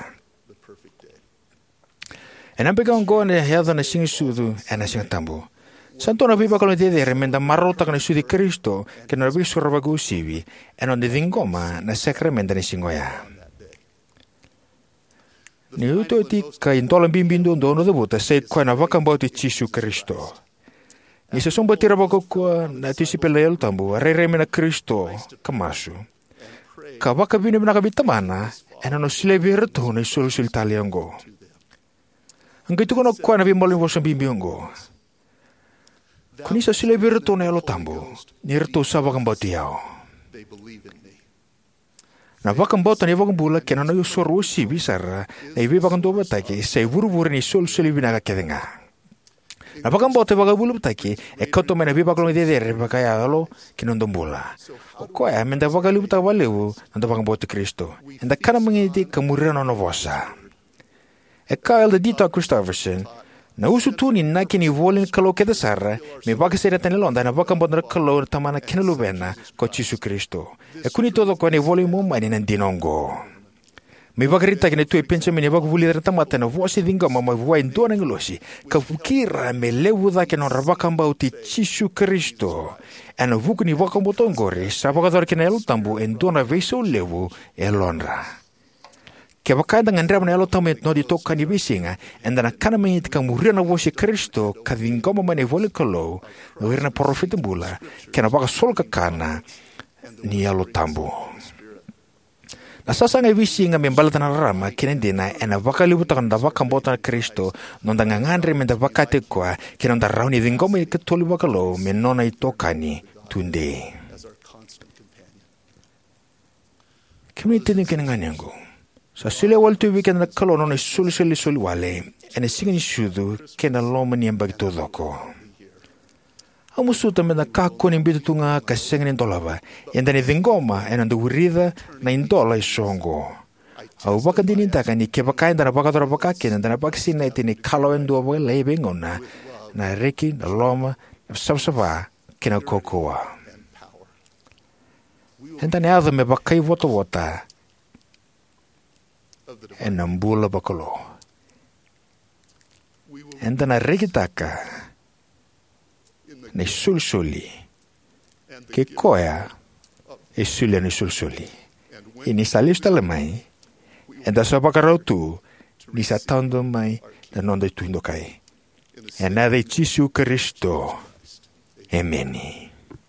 En ampe ka ngo na heada na singa sudu ena singa tambu. Santo na viva kolon dede remenda marota kana sudi Kristo ke na bisu rabagu sivi en on de dingoma na sakramenta na singoya. Ni uto ti ka intolan bimbindo dono de bota se ko na vakamba ti Jesu Kristo. Ni se somba tira bako ko na tisipele el tambu re remena Kristo kamasu. Kabaka bine na kabita mana, ena no silevir to na sul sul taliango. Angkai tu kono kwa na bimbolin wosan bimbiongo. Kuni sa silevir to na elo tambo, nirto sa bakang batiao. Na bakang bata ni bakang bula kena na yusoro si bisara, na ibi bakang doba taki, sa iburu-buru ni sul sul ibinaga kedenga. Na bakang bata bakang bulu taki, e koto mena ibi bakang dedere bakaya alo kinondong bula. Ko ya menda baka libuta waleu nanda baka bote Kristo. Enda kana mengiti kemurian ono vosa. E kael de Dita Christofferson. Na usu tuni na kini volin kalo keda sarra. Me baka sera tane londa na baka bodna kalo tamana kinelubena ko Jesu Kristo. E kuni todo ko ne volin mo mani nandinongo. Me baka rita kene tu e pensa me ne baka vuli tamata na vosi dinga mama voa indona nglosi. Ka fukira me lewuda ke non rabaka mbauti Jesu Kristo. Ena vuku ni waka motongore, sa waka dora kena elu tambu, en dona veso lewu elonra. Ke wakaida ngandrema na alo tamo no di toka ni bisinga, and then a kanami tika muria na vosi Kristo, ka vingoma mane vole kalo, wirna profeta bula, ke na baka sol kakana, ni alo tambo. Na sasa nga visinga membalata na rama, kinendina, ena waka libuta kanda waka mbota na Kristo, nonda nga ngandre menda waka te kwa, kinonda rauni vingoma i katoli wakalo, menona i toka ni tunde. Kami tini kena nganyango. Sa sile wal tu weekend na kalo no suli suli suli wale ene singani shudu kena loma ni ambag to doko. Amu suta me na kako ni bitu tunga ka singani dolaba yanda ni vingoma ena ndu urida na indola isongo. Au baka dini taka ni kebakai na baka dora baka kena na baka sina itini kalo endu awa lebe ngona na reki na loma na sabsaba kena kokoa. Henta ni adha me bakai wota wota e na mbula bakalo. Henta na rekitaka na sulsuli ke koea e sulia ni sulsuli. Ini salis talamai e da sa bakarau tu ni sa tando mai na nonda tuindo kai. E na de Jesu Kristo. Ameni.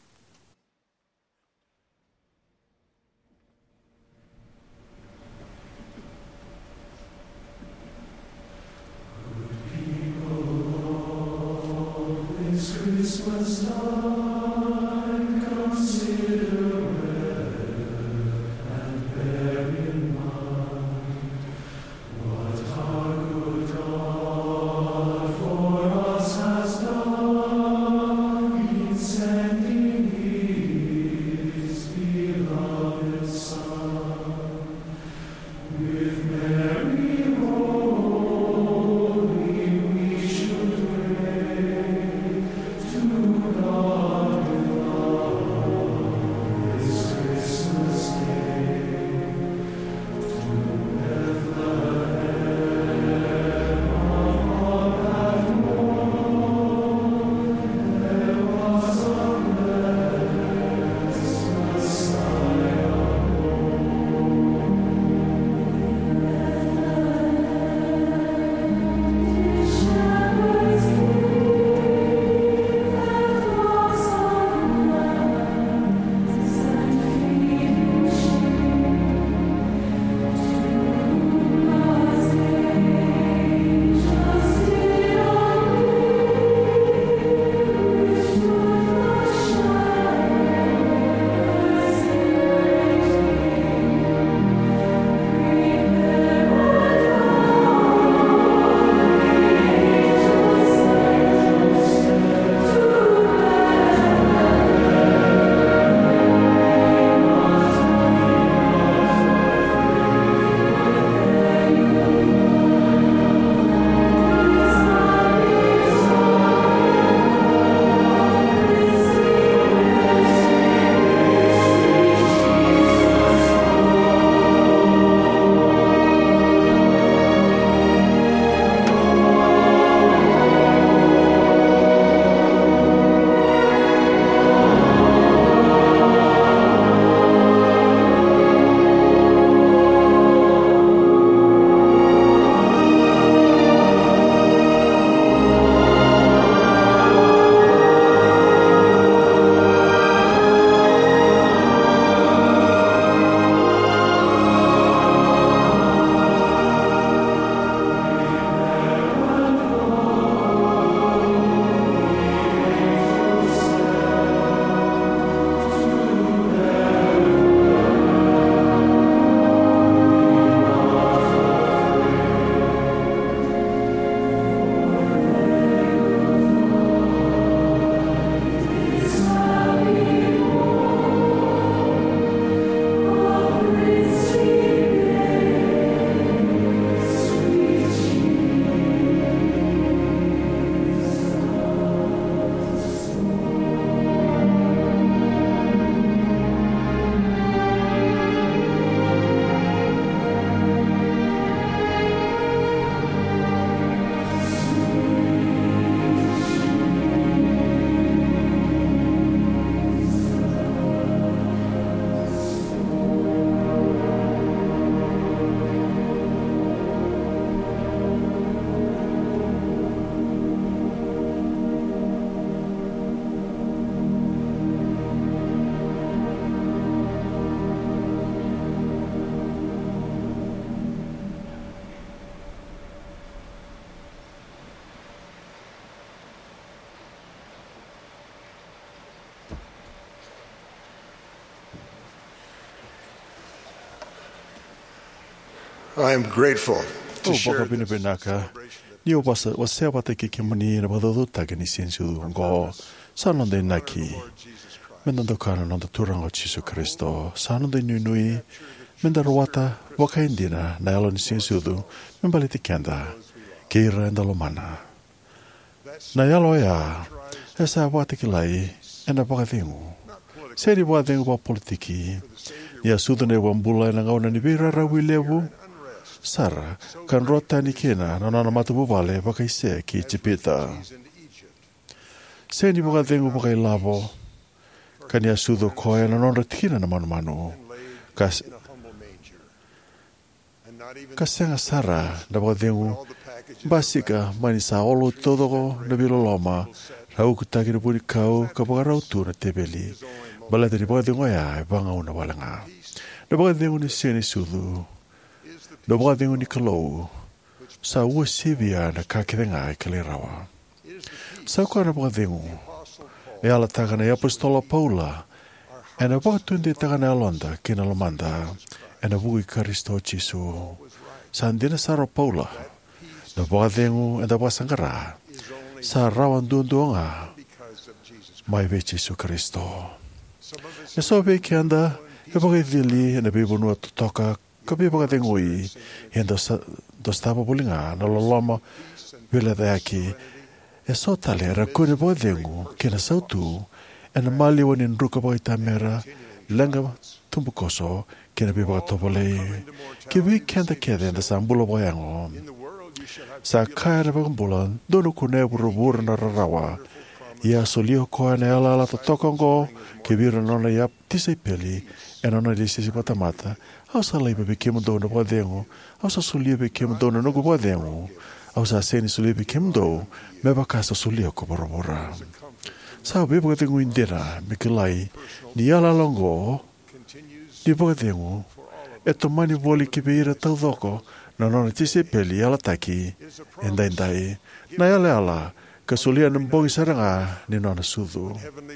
Christmas time, consider well and bear in mind what our good God for us has done in sending I am grateful to O share baka bina binaka. Ni o basa o se wata ki kimani na badodo taga ni sensu ngo sanonde naki. Menando kana nonda turanga Jesu Kristo. Sanonde nunui menda ruata waka indina na alo ni sensu du membaliti kenda keira enda lomana. Na yalo ya esa wata ki lai ena baka thingu. Se ni wata thingu pa politiki ni asudu ne wambula na ngauna ni vira rawi lewu Sara, kan rota ni kena na nana matupu vale baka ise ki chipita. Se ni baka dengu baka ilavo, kan ia sudo koe na nona tina na manu manu. Kas, kasenga Sara na baka dengu, basika mani sa olo todo na biloloma, rau kutaki na puni kau ka baka rautu na tebeli. Balata ni baka dengu ya e banga una walanga. Na baka dengu ni se ni sudu, no baka dengu ni kalou, sa ua sivia na kakirenga e kalerawa. Sa kua na baka dengu, e ala taka na apostola Paula, e na baka tunde taka na alonda kina lomanda, e na vui Karisto Jesu. Sa andina saro Paula, no baka dengu e na baka sangara, sa rawan duonduonga, mai ve Jesu Kristo. E so ve ki anda, e baka vili e na bibonua tutoka, ka be baka tengui hen dos dos tapa pulinga na loloma vela daki e so tale ra kone bo dengu ke na sautu e na mali wani nruka baka tamera langa tumbukoso ke na be baka topole ke vi kenda kede na sambulo boyango sa kaya na baka mbulan dono kune burubur na rarawa ia solio koa na ala ala totokongo ke vira nona yap tisai peli e nona disisi patamata au sa lai be kemo dona bo dengo au sa sulia be kemo dona no bo dengo au sa seni sulia be kemo do me ba kasa sulia ko borobora sa be bo dengo indera me kelai ni ala longo ni bo dengo e to mani voli ki be ira tau doko na nona tise peli ala taki endai ndai na ala ala ka sulia nembongi saranga ni nona sudu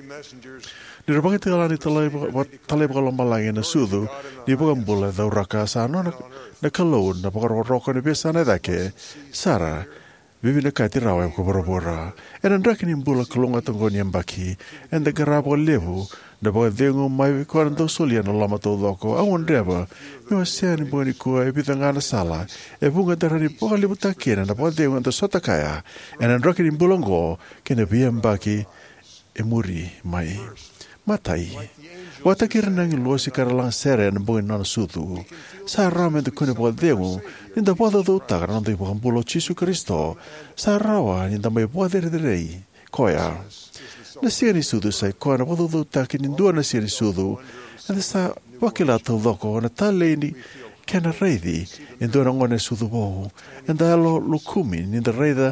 ni rabang te ala ni talai talai baka lomba langi na sudu ni baka mbula dau raka sa no na na kalou na baka roko ni besa na dake Sara bibi na kati rawa ko borobora ena ndraki ni mbula kalunga tongo ni mbaki enda garabo levu na baka dengo mai ko ando solia na lama to doko awon reba me wasia ni boni ko e bitanga na sala e bunga darani baka levu takena na baka dengo ando sota kaya ena ndraki ni mbulongo kena bia mbaki e muri mai matai wata kiranang losi karalang sere na boy na sutu sa ramen de kune bo demo ninda boda do tagaran de bambulo Jesu Kristo sa rawa ninda mai boda de rei koya na seri sudu sai koana boda do takin indua na seri sudu and sa wakila to loko na taleni kana reidi indua ngone sudu bo and alo lukumi ninda reida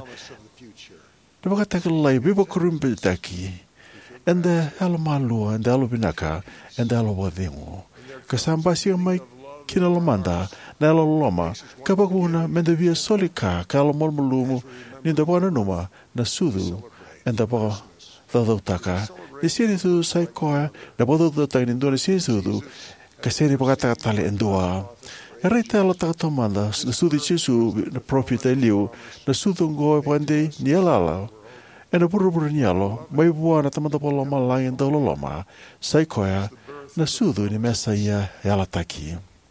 de baka takalai bibo kurumbe taki and the alamalu and the alubinaka and the alobademo. Kasambasi mai kinalamanda, nalo loma, kabaguna, mendavia solika, kalamolmulumu, nindawana numa, na sudu, and the ba, the dotaka, the city to saikoa, the bodo dota in Indonesia sudu, Kaseri bagata tale endua. Erita lo tatomanda, the sudi chisu, the prophet Eliu, the sudungo pande, nialala. E na puru-puru nialo, mai bua na tamatapolo malangin tauloloma, saikoya na sudu ni mesa ia e alataki.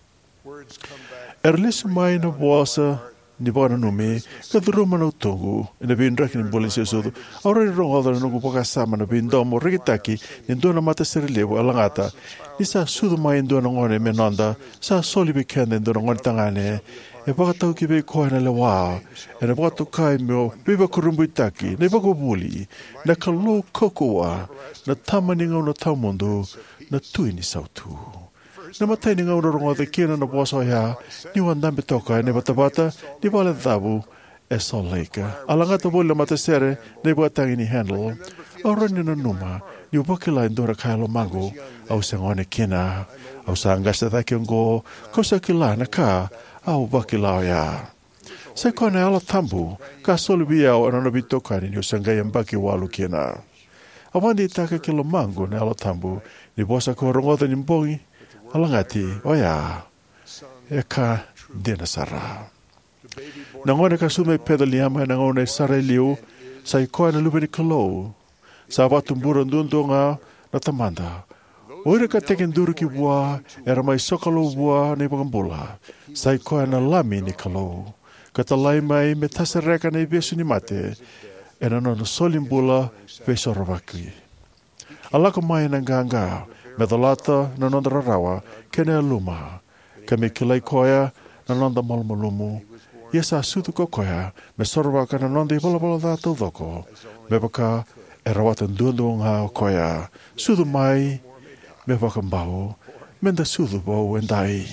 Erlis mai na buasa ni bona nume, ka duruma na utongu, e na bindraki ni bolisi sudu, aura ni rongoda na nungu pakasama na bindomo rikitaki, ni ndona mata serilewu alangata, ni sa sudu mai ndona ngone menonda, sa soli bikende ndona ngone tangane, e baka tau ki bei koe na le wā, e na baka tau kai meo, biba kurumbu itaki, na baka buli, na ka lo kokoa, na tamani ngau na taumundu, na tui ni sautu. Na matai ni ngau na rongo te kina na boso ya, ni wandambi toka e ne bata-bata, ni wale dhabu, e so leika. Alangata buli na matasere, na baka tangi ni handle, aura ni na numa, ni ubakila indora kailo mangu, au se ngone kina, au sa angasta taki ngo, kosa kila na ka, au bakilao ya. Se kone ala tambu, ka solubi au anana bitokani ni usangai mbaki walu kina. Awandi itaka kilo mango na ala tambu, ni bosa ko rongoda ni mbongi, alangati, oya, e ka dina sara. Nangone ka sume pedaliama nangone sara liu sa ikoa na lube ni kalou. Sa watu mbura ndundunga na tamanda. Oira ka teken duru ki bua era mai sokalo bua ni pagambula. Sa ikoa na lami ni kalou. Katalai mai me tasareka na ibesu ni mate. E na no solimbula peso ravaki. Alako mai na ganga. Me dolata na nonda rawa kene luma. Ka me kilai koia na nonda malmalumu. Ia sa sutu ko koia me sorwaka na nonda i balabola da tau doko. Me baka e rawatan duandunga o koia. Sudu mai me wakambau. Menda sudu bau endai.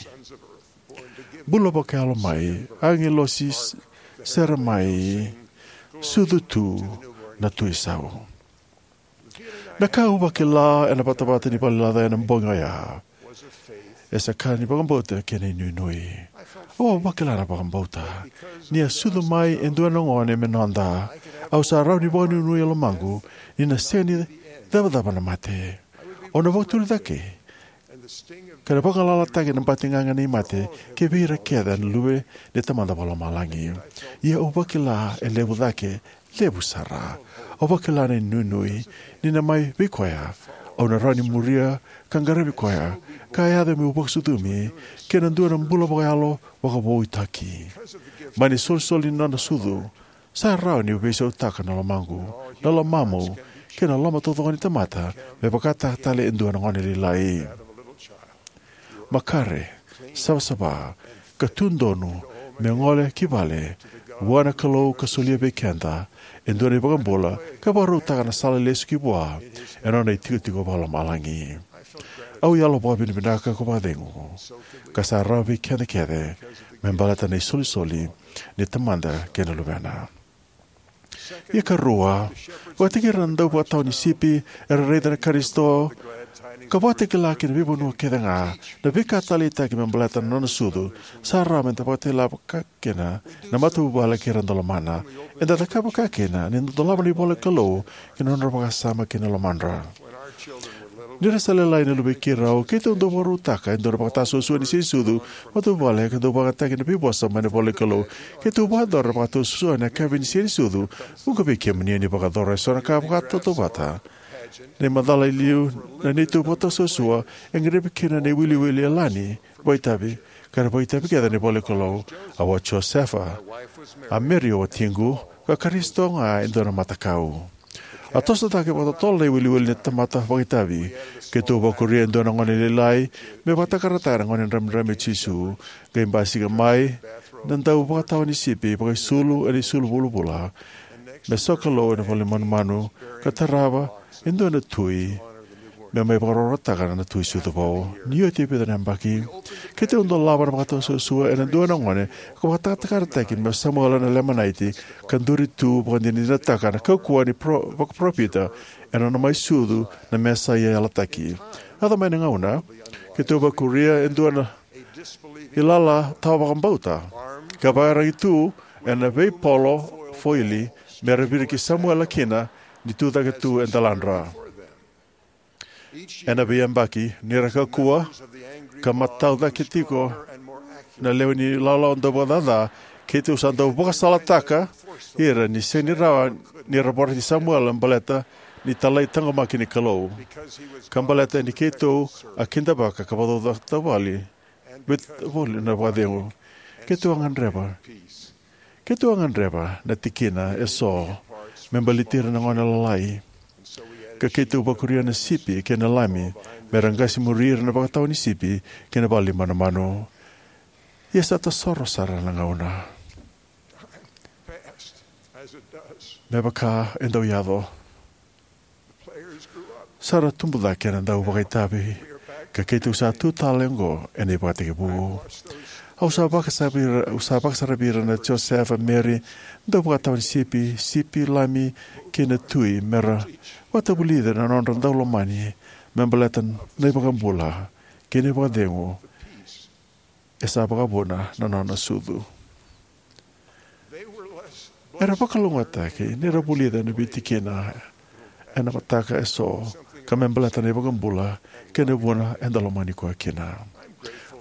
Bula baka alo mai. Angi losis sera mai. Sudu tu na tuisau. Na kau wake la e na patapata ni palilada e na mbonga ia. E sa ka ni pakambauta kene nui nui. O wake la na pakambauta. Ni a sudu mai e ndua nongone me nonda. Au sa rau ni bonu nui alo mangu. Ni na seni dava dava na mate. O na wakturi dake. Ka na pakalala take na patinganga ni mate. Ke vira keda na lue ni tamanda pala malangi. Ia o wake la e levu dake. Levu sara. O wake la ni nui nui. Ni na mai vikoia. O na rani muria. Kangare vikoia. Ka e ade me upok sutumi. Ke na ndua na mbula wakayalo. Waka woi taki. Mani sol soli nana sudu. Sa rao ni upesa utaka na lamangu. Na lamamu. Ke na lama toto kani tamata. Me pakata tale endua na ngani li lai. Makare. Sabasaba. Katundonu. Me ngole kivale. Wana kalau kasulia bekenda. Endua ni pakambola. Ka baru utaka na sala lesu ki bua. E nona i tiko tiko pala malangi. Au yalo bua bini binaka ko padengu. Ka sa rao bekenda kede. Me mbalata nei soli soli. Ni tamanda kena lubena. Ia ka rua, wa tiki randau wa tau ni sipi, era reida na karisto, ka wa tiki laki na vibu nua keda ngā, na vika talita ki mambalata na nona sudu, sa ramen ta pate la ka kena, na matu ubala ki randola mana, e da ka ka kena, ni ndolama ni bola kalau, ki nona rapa sama ki na lomandra. Nira sale lai na lube ki rau, ke te undo waru taka, e ndora pakata suasua ni si sudu, matu ubala ka do pakataki na pibosa ma ni bola kalau, ke te ubala dora pakata suasua na ka vini si sudu, uka pe kia mania ni pakadora, so na ka pakata to bata. Ne madala iliu, na ni tu pota suasua, e ngrepe kina ne wili wili alani, waitabi, kara waitabi kia ni bola kalau, a wa Josefa, a Merio wa tingu, ka karisto nga e ndora matakau. A tosta take pata tola i wili wili ni tamata waitabi, ke tu wakuria ndona ngone lelai, me watakarata ngone ram rame chisu, ke imbasi ka mai, nandau wakatawa ni sipi, pakai sulu, ani sulu bulu bula, me sokalo na pali manu manu, ka tarawa, ndona tui, me mai pakarorotaka na tui sutu pao, niyo tipi da nambaki, ke te undo lawa na wakatawa susua, e ndona ngone, ka watakaratakin, me samuala na lemanaiti, kanduri tu, pakandini nataka na kakua ni wakapropita, e na mai sudu na mesa ia alataki. Hata mai nga una, ke te uba kuria endua na ilala tau wakambauta. Ka waira itu, e na vei polo foili, me reviri ki Samuel Akina, ni tu taka tu e dalandra. E na vei ambaki, ni raka kua, ka matau da ki tiko, na leo ni lala onda wadada, ke te usanda ubuka salataka, ira ni seni rawa, ni rapora di Samuel ambaleta, ni talai tangamaki ni kalau. Kambaleta ni keto a kindabaka kapado da tawali. With woli na wadengo. Keto angan reba. Keto angan reba na tikina e so. Membalitira na ngona lalai. Ka keto bakuria na sipi ke na lami. Merangasi murir na bakataw ni sipi ke na bali manamano. Yes at a soro sara na ngauna. Mebaka endo yado. Sara tumbula kena dau wakaitabi, ka keitu sa tu talengo ene pati ke bu. Au sa baka sabira, sa baka sarabira na Joseph and Mary, dau wakatabi sipi, sipi lami kena tui mera, watabulida na nonron dau lomani, membaletan na ibakambula, kene wakadengo, e sa bakabuna na nona sudu. Era bakalungata ke, nera bulida na biti kena, ena mataka e so, ka membelata ne bagambula kene buona endalomani ko kena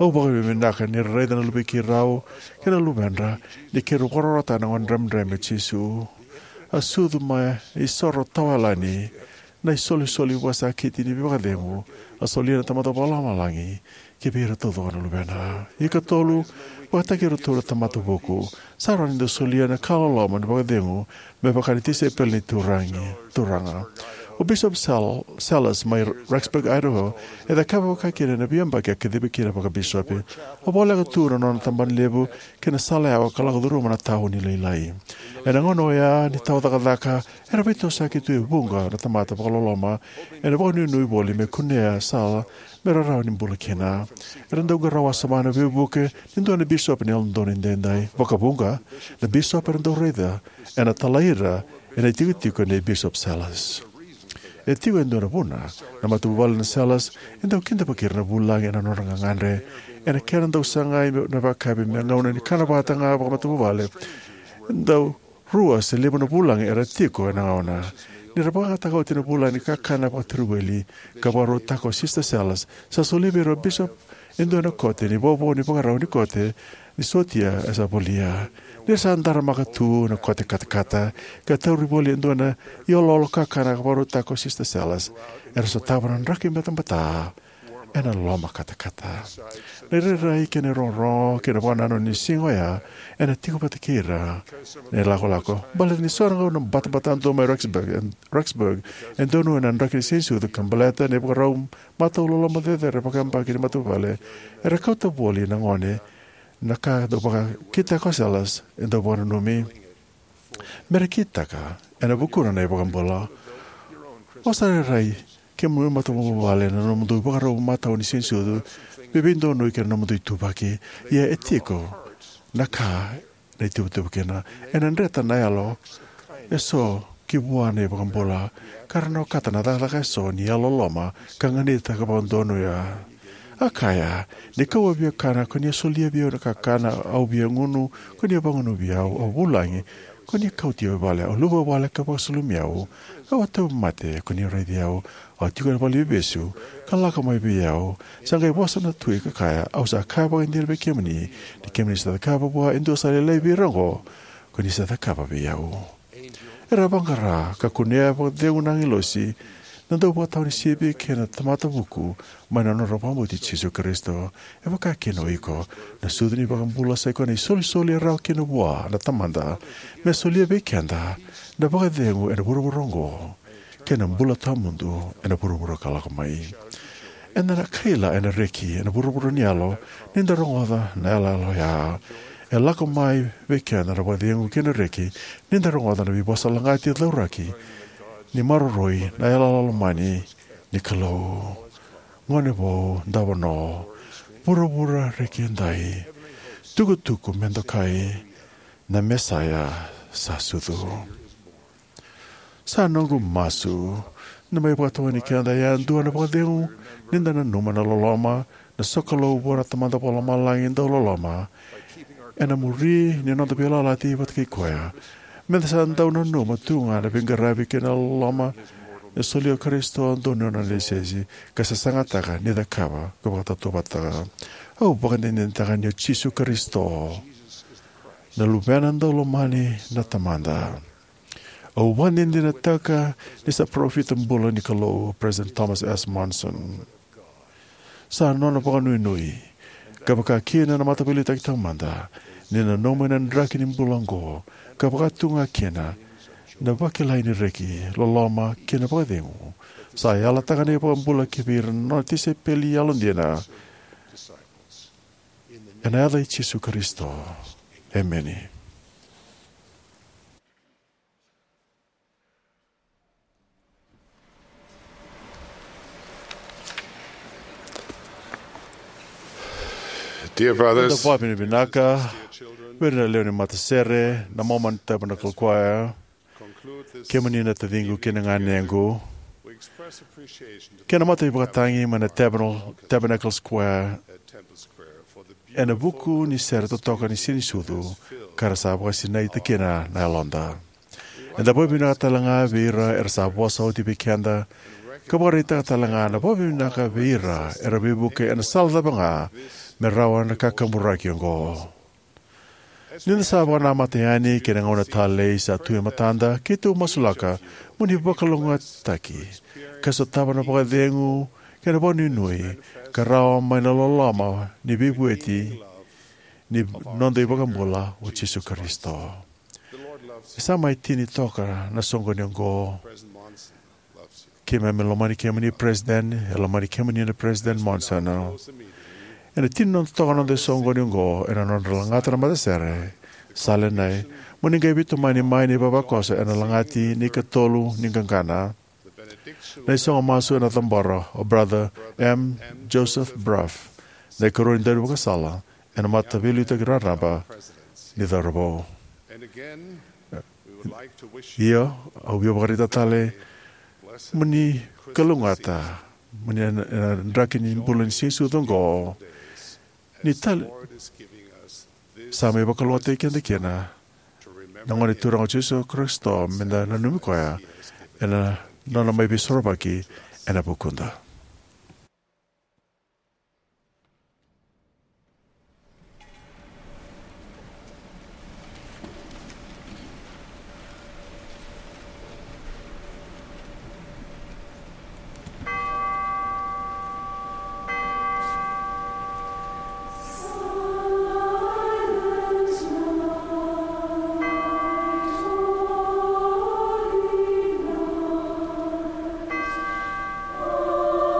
O baka minaka ni reda na lubi ki rau, kena lumendra, ni ke rukorota na ngon rem rem e chisu. A sudu mai i soro tawalani, na i soli soli wasa kiti ni baka demo, a soli na tamata palama langi, ke pira todo na lumena. Ika tolu, wata ke rotura tamata boku, sarani do soli na kalaloma ni baka demo, me baka ni tise pel ni turangi, turanga. O Bishop Sal, Salas mai Rexburg, Idaho, e da kava ka kere na biamba ke ke debe kere baka Bishop. O bola ka tura no na tamban lebu ke na sala awa kala kaduru mana tahu ni leilai. E na ngono ya ni tahu daka daka e na bito sa ki tu e bunga na tamata baka loloma e na baka nui boli me kunea sala me rarau ni mbula kena. E na ndauga rawa samana bebuke ni ndo na Bishop ni alndo ni ndendai. Baka bunga na Bishop e na ndo reda e na talaira e na tiku tiku ni Bishop Salas. E tigo endo na buna, na matuwala na salas, endo kinda pakir na bulang e na noranga ngandre, e na kera ndau sangai na bakabi me ngauna ni kanabata nga baka matuwale, endo rua se lebo na bulang e ra tiko e na ngauna. Ni rabaka takau tina bulang ni kakana pa truweli, kabaro tako Sister Salas, sa solibero Bishop endo na kote ni bobo ni pakarau ni kote, ni sotia esa bolia. Ni sa antara makatu na kote kata-kata, ka tauri boli endo na iololo kakana kabaro tako Sister Salas, era so tabaran raki metambata, e na loma kata-kata. Ni rirai ke ni ronro, ke na wanano ni singoya, e na tiko patikira, ni lako-lako, bala ni sorang na bata-bata ando mai Rexburg, Rexburg, endo nu na raki ni sensu, the kambaleta, ni pakarau matau loloma dede, repakambaki ni matuvale, era kauta boli na ngone, naka do baka kita ko salas endo bona numi mere kita ka ena bukuna na baka bola o sare rai ke mu matu mo vale na no mundo baka ro mata oni sensu bebindo no ke no mundo tubaki ye etiko naka na tu tu kena ena reta na yalo eso ki buane baka bola karno katana da ka so ni yalo loma kangani ta ka bondono ya akaya, ni kawa bia kana koni solia bia na kakana au bia ngunu koni bangono bia au bulangi koni kauti wale au luba wale ka pasulumia au au tau mate koni redi au au tiga wale besu kala ka mai bia au sanga bosa na tui ka kaya au sa ka ba ndir be kemni ni kemni sa ka ba bua endo sa le bi rango koni sa ka ba bia au era bangara ka kunia ba de unangi losi nando bua tau ni sibi kena tamata buku mana no ropa mo ti Jesu Kristo e waka keno iko na sudni baka mbula sa iko na soli soli rao keno bua na tamanda me soli be kenda na baka dengu e na buru burongo kena mbula tamundu e na buru buru kalaka mai e na na kaila e na reki e na buru buru nialo ninda rongoda na ala alo ya e lako mai be kena na baka dengu kena reki ninda rongoda na bibosa langati lauraki ni maroroi na yala mani ni kalau ngone bo ndawano pura pura rekendai tuku tuku mendokai na mesaya sasudu sa nongu masu na mai pato ni kenda ya ndua na padeu ninda na numa na loloma na sokalo bora tamanda pola malangi ndo loloma ena muri ni no tabela lati pat ki koya men sa ndau na numa tunga na bingarabi kena loloma e solio Kristo dono na lesesi ka sa sangataka ni da kaba ko bata to bata au bogande ni taka ni Jesu Kristo na lupena ndolo mani na tamanda au wande ni na taka ni sa prophet mbulo ni kalo President Thomas S. Monson sa nona baka nui nui ka baka kina na matabilita ki tamanda ni na noma na ndraki ni mbulango ka baka tunga kina na wakilai ni reki loloma kena padengu sa yala takane pa mbula kibir no tise peli yalondiana ena ada Jesu Kristo amen. Dear brothers, Ndo papi ni binaka Wena leo ni matasere na mama tabernacle choir ke manina tadingu kena nganengu kena mata ibukatangi mana tabernacle square ena buku ni ser to toka ni sini sudu kara sabu sinai tekena na londa enda bobi na talanga vira er sabu sauti bikenda kabarita talanga na bobi na ka vira era bibuke ena salda banga me rawa na kakamuraki o go. Nina sa wana matayani ke na ngona tale sa tuya matanda ke tu masulaka muni bakalunga taki. Kaso taba na pakadengu ke na boni nui ka rawa mai na lolama ni bibueti ni nonde bakamula o Jesu Kristo. Isa mai tini toka na songo ni go ke me me lomani ke mani president e lomani ke mani na president Monsana. E na tini non toka non de songo ni go e na non langata na matasere sale nei muni ga bitu mai ni mai ni baba kosa e na langati ni katolu ni kankana. Nei songo masu na tambara o brother M. Joseph Bruff nei koroni dari wakasala e na matavilu ita graraba ni darabo. Ia, au bia bakarita tale, muni kalungata, muni ndraki ni bulan sisu tongo, ni tale, same bakalwate kenda kena, nangoni turang o Jesu Kristo, menda nanumikoya, ena nana mai bisorobaki, ena bukunda. Oh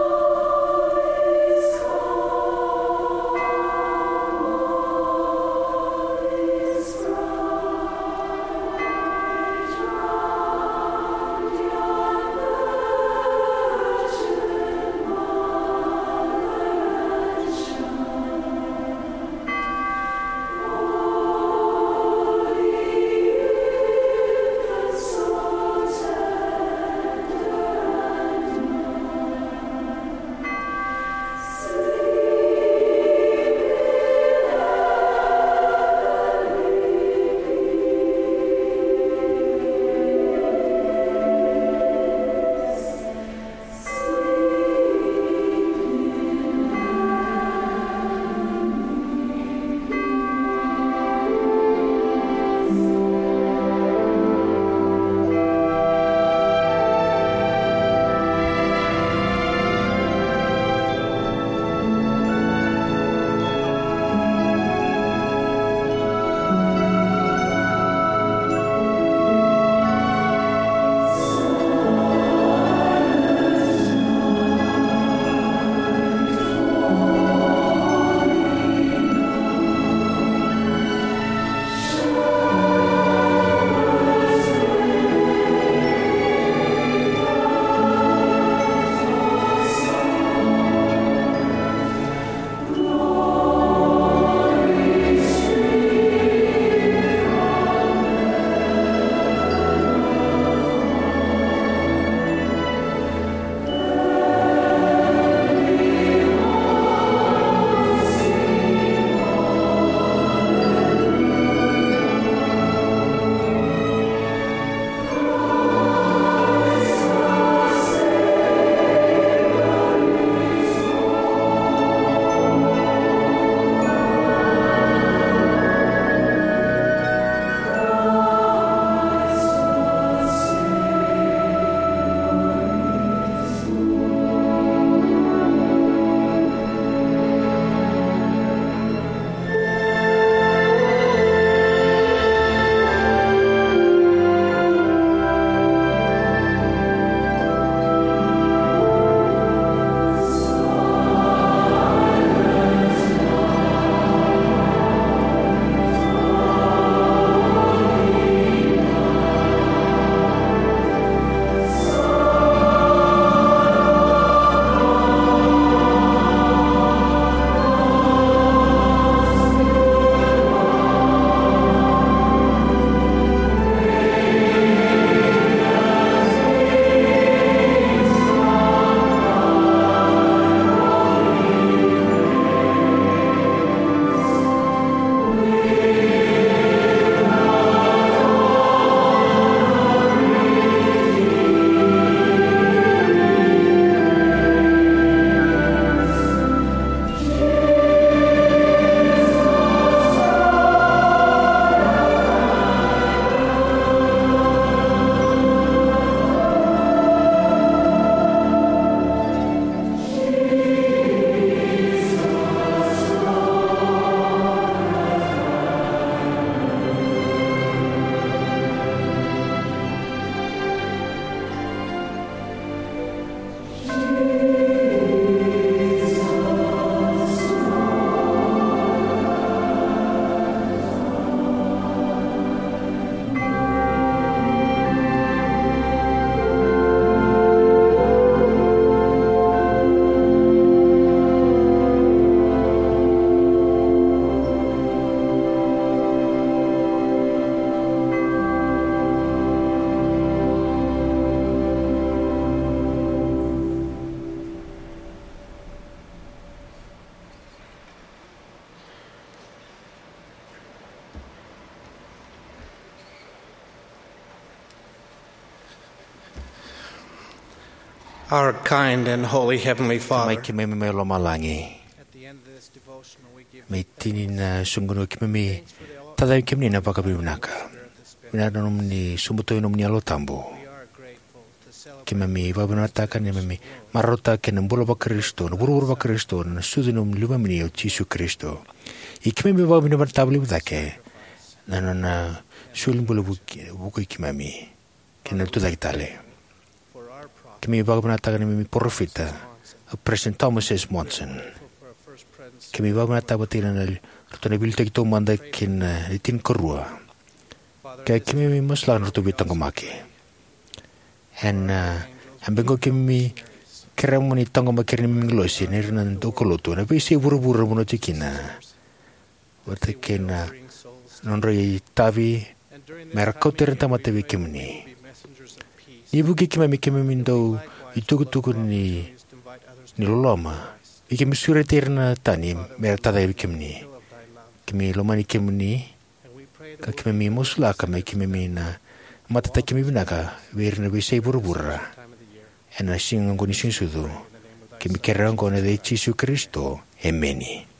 Our kind and holy Heavenly Mai Father, ki me me lo malangi. at the end of this devotional, we give Mai tini na sungunu ki me tada ki me na pakabibnaka. Mina nom ni sumuto nom ni alo tambo. we are grateful to celebrate Ki me babunata ka ni me marota ke na bulo ba Kristo, na buru ba Kristo, na sudu nom luma mini o Jesu Kristo. I ki me babuni ba tabli budake. Na na na sulim bulo buku ki me. Ki na tu tale. for our prophet, Kimi babunata ka ni me profita. President Thomas S. Monson. for our first presence. Kimi babunata ba tira na rutone bilte ki to manda kin itin korua. Father, Kaya kimi mi masla na rutu bitang kumaki. And uh, ang bengo kimi kira mo ni tango makiri ni minglosi ni rinan dokoloto na bisi buru-buru mo no tikina. Wata kina bring souls, nonroy tavi and during this merakau tirin tamatabi kimni. be messengers of peace. Nibu ki kimi kimi mindo itukutuku ni Please invite others ni loloma. Ikimi sure tirna tani meratadai kimni. of thy love, Kimi lomani kimni. and we pray Ka that kimi mi musla ka mai kimi mi na matata kimi binaka wir na bisay burubura time of the year, ena singang ko ni sinsudo kimi kerang ko na de Jesu Kristo. Ameni.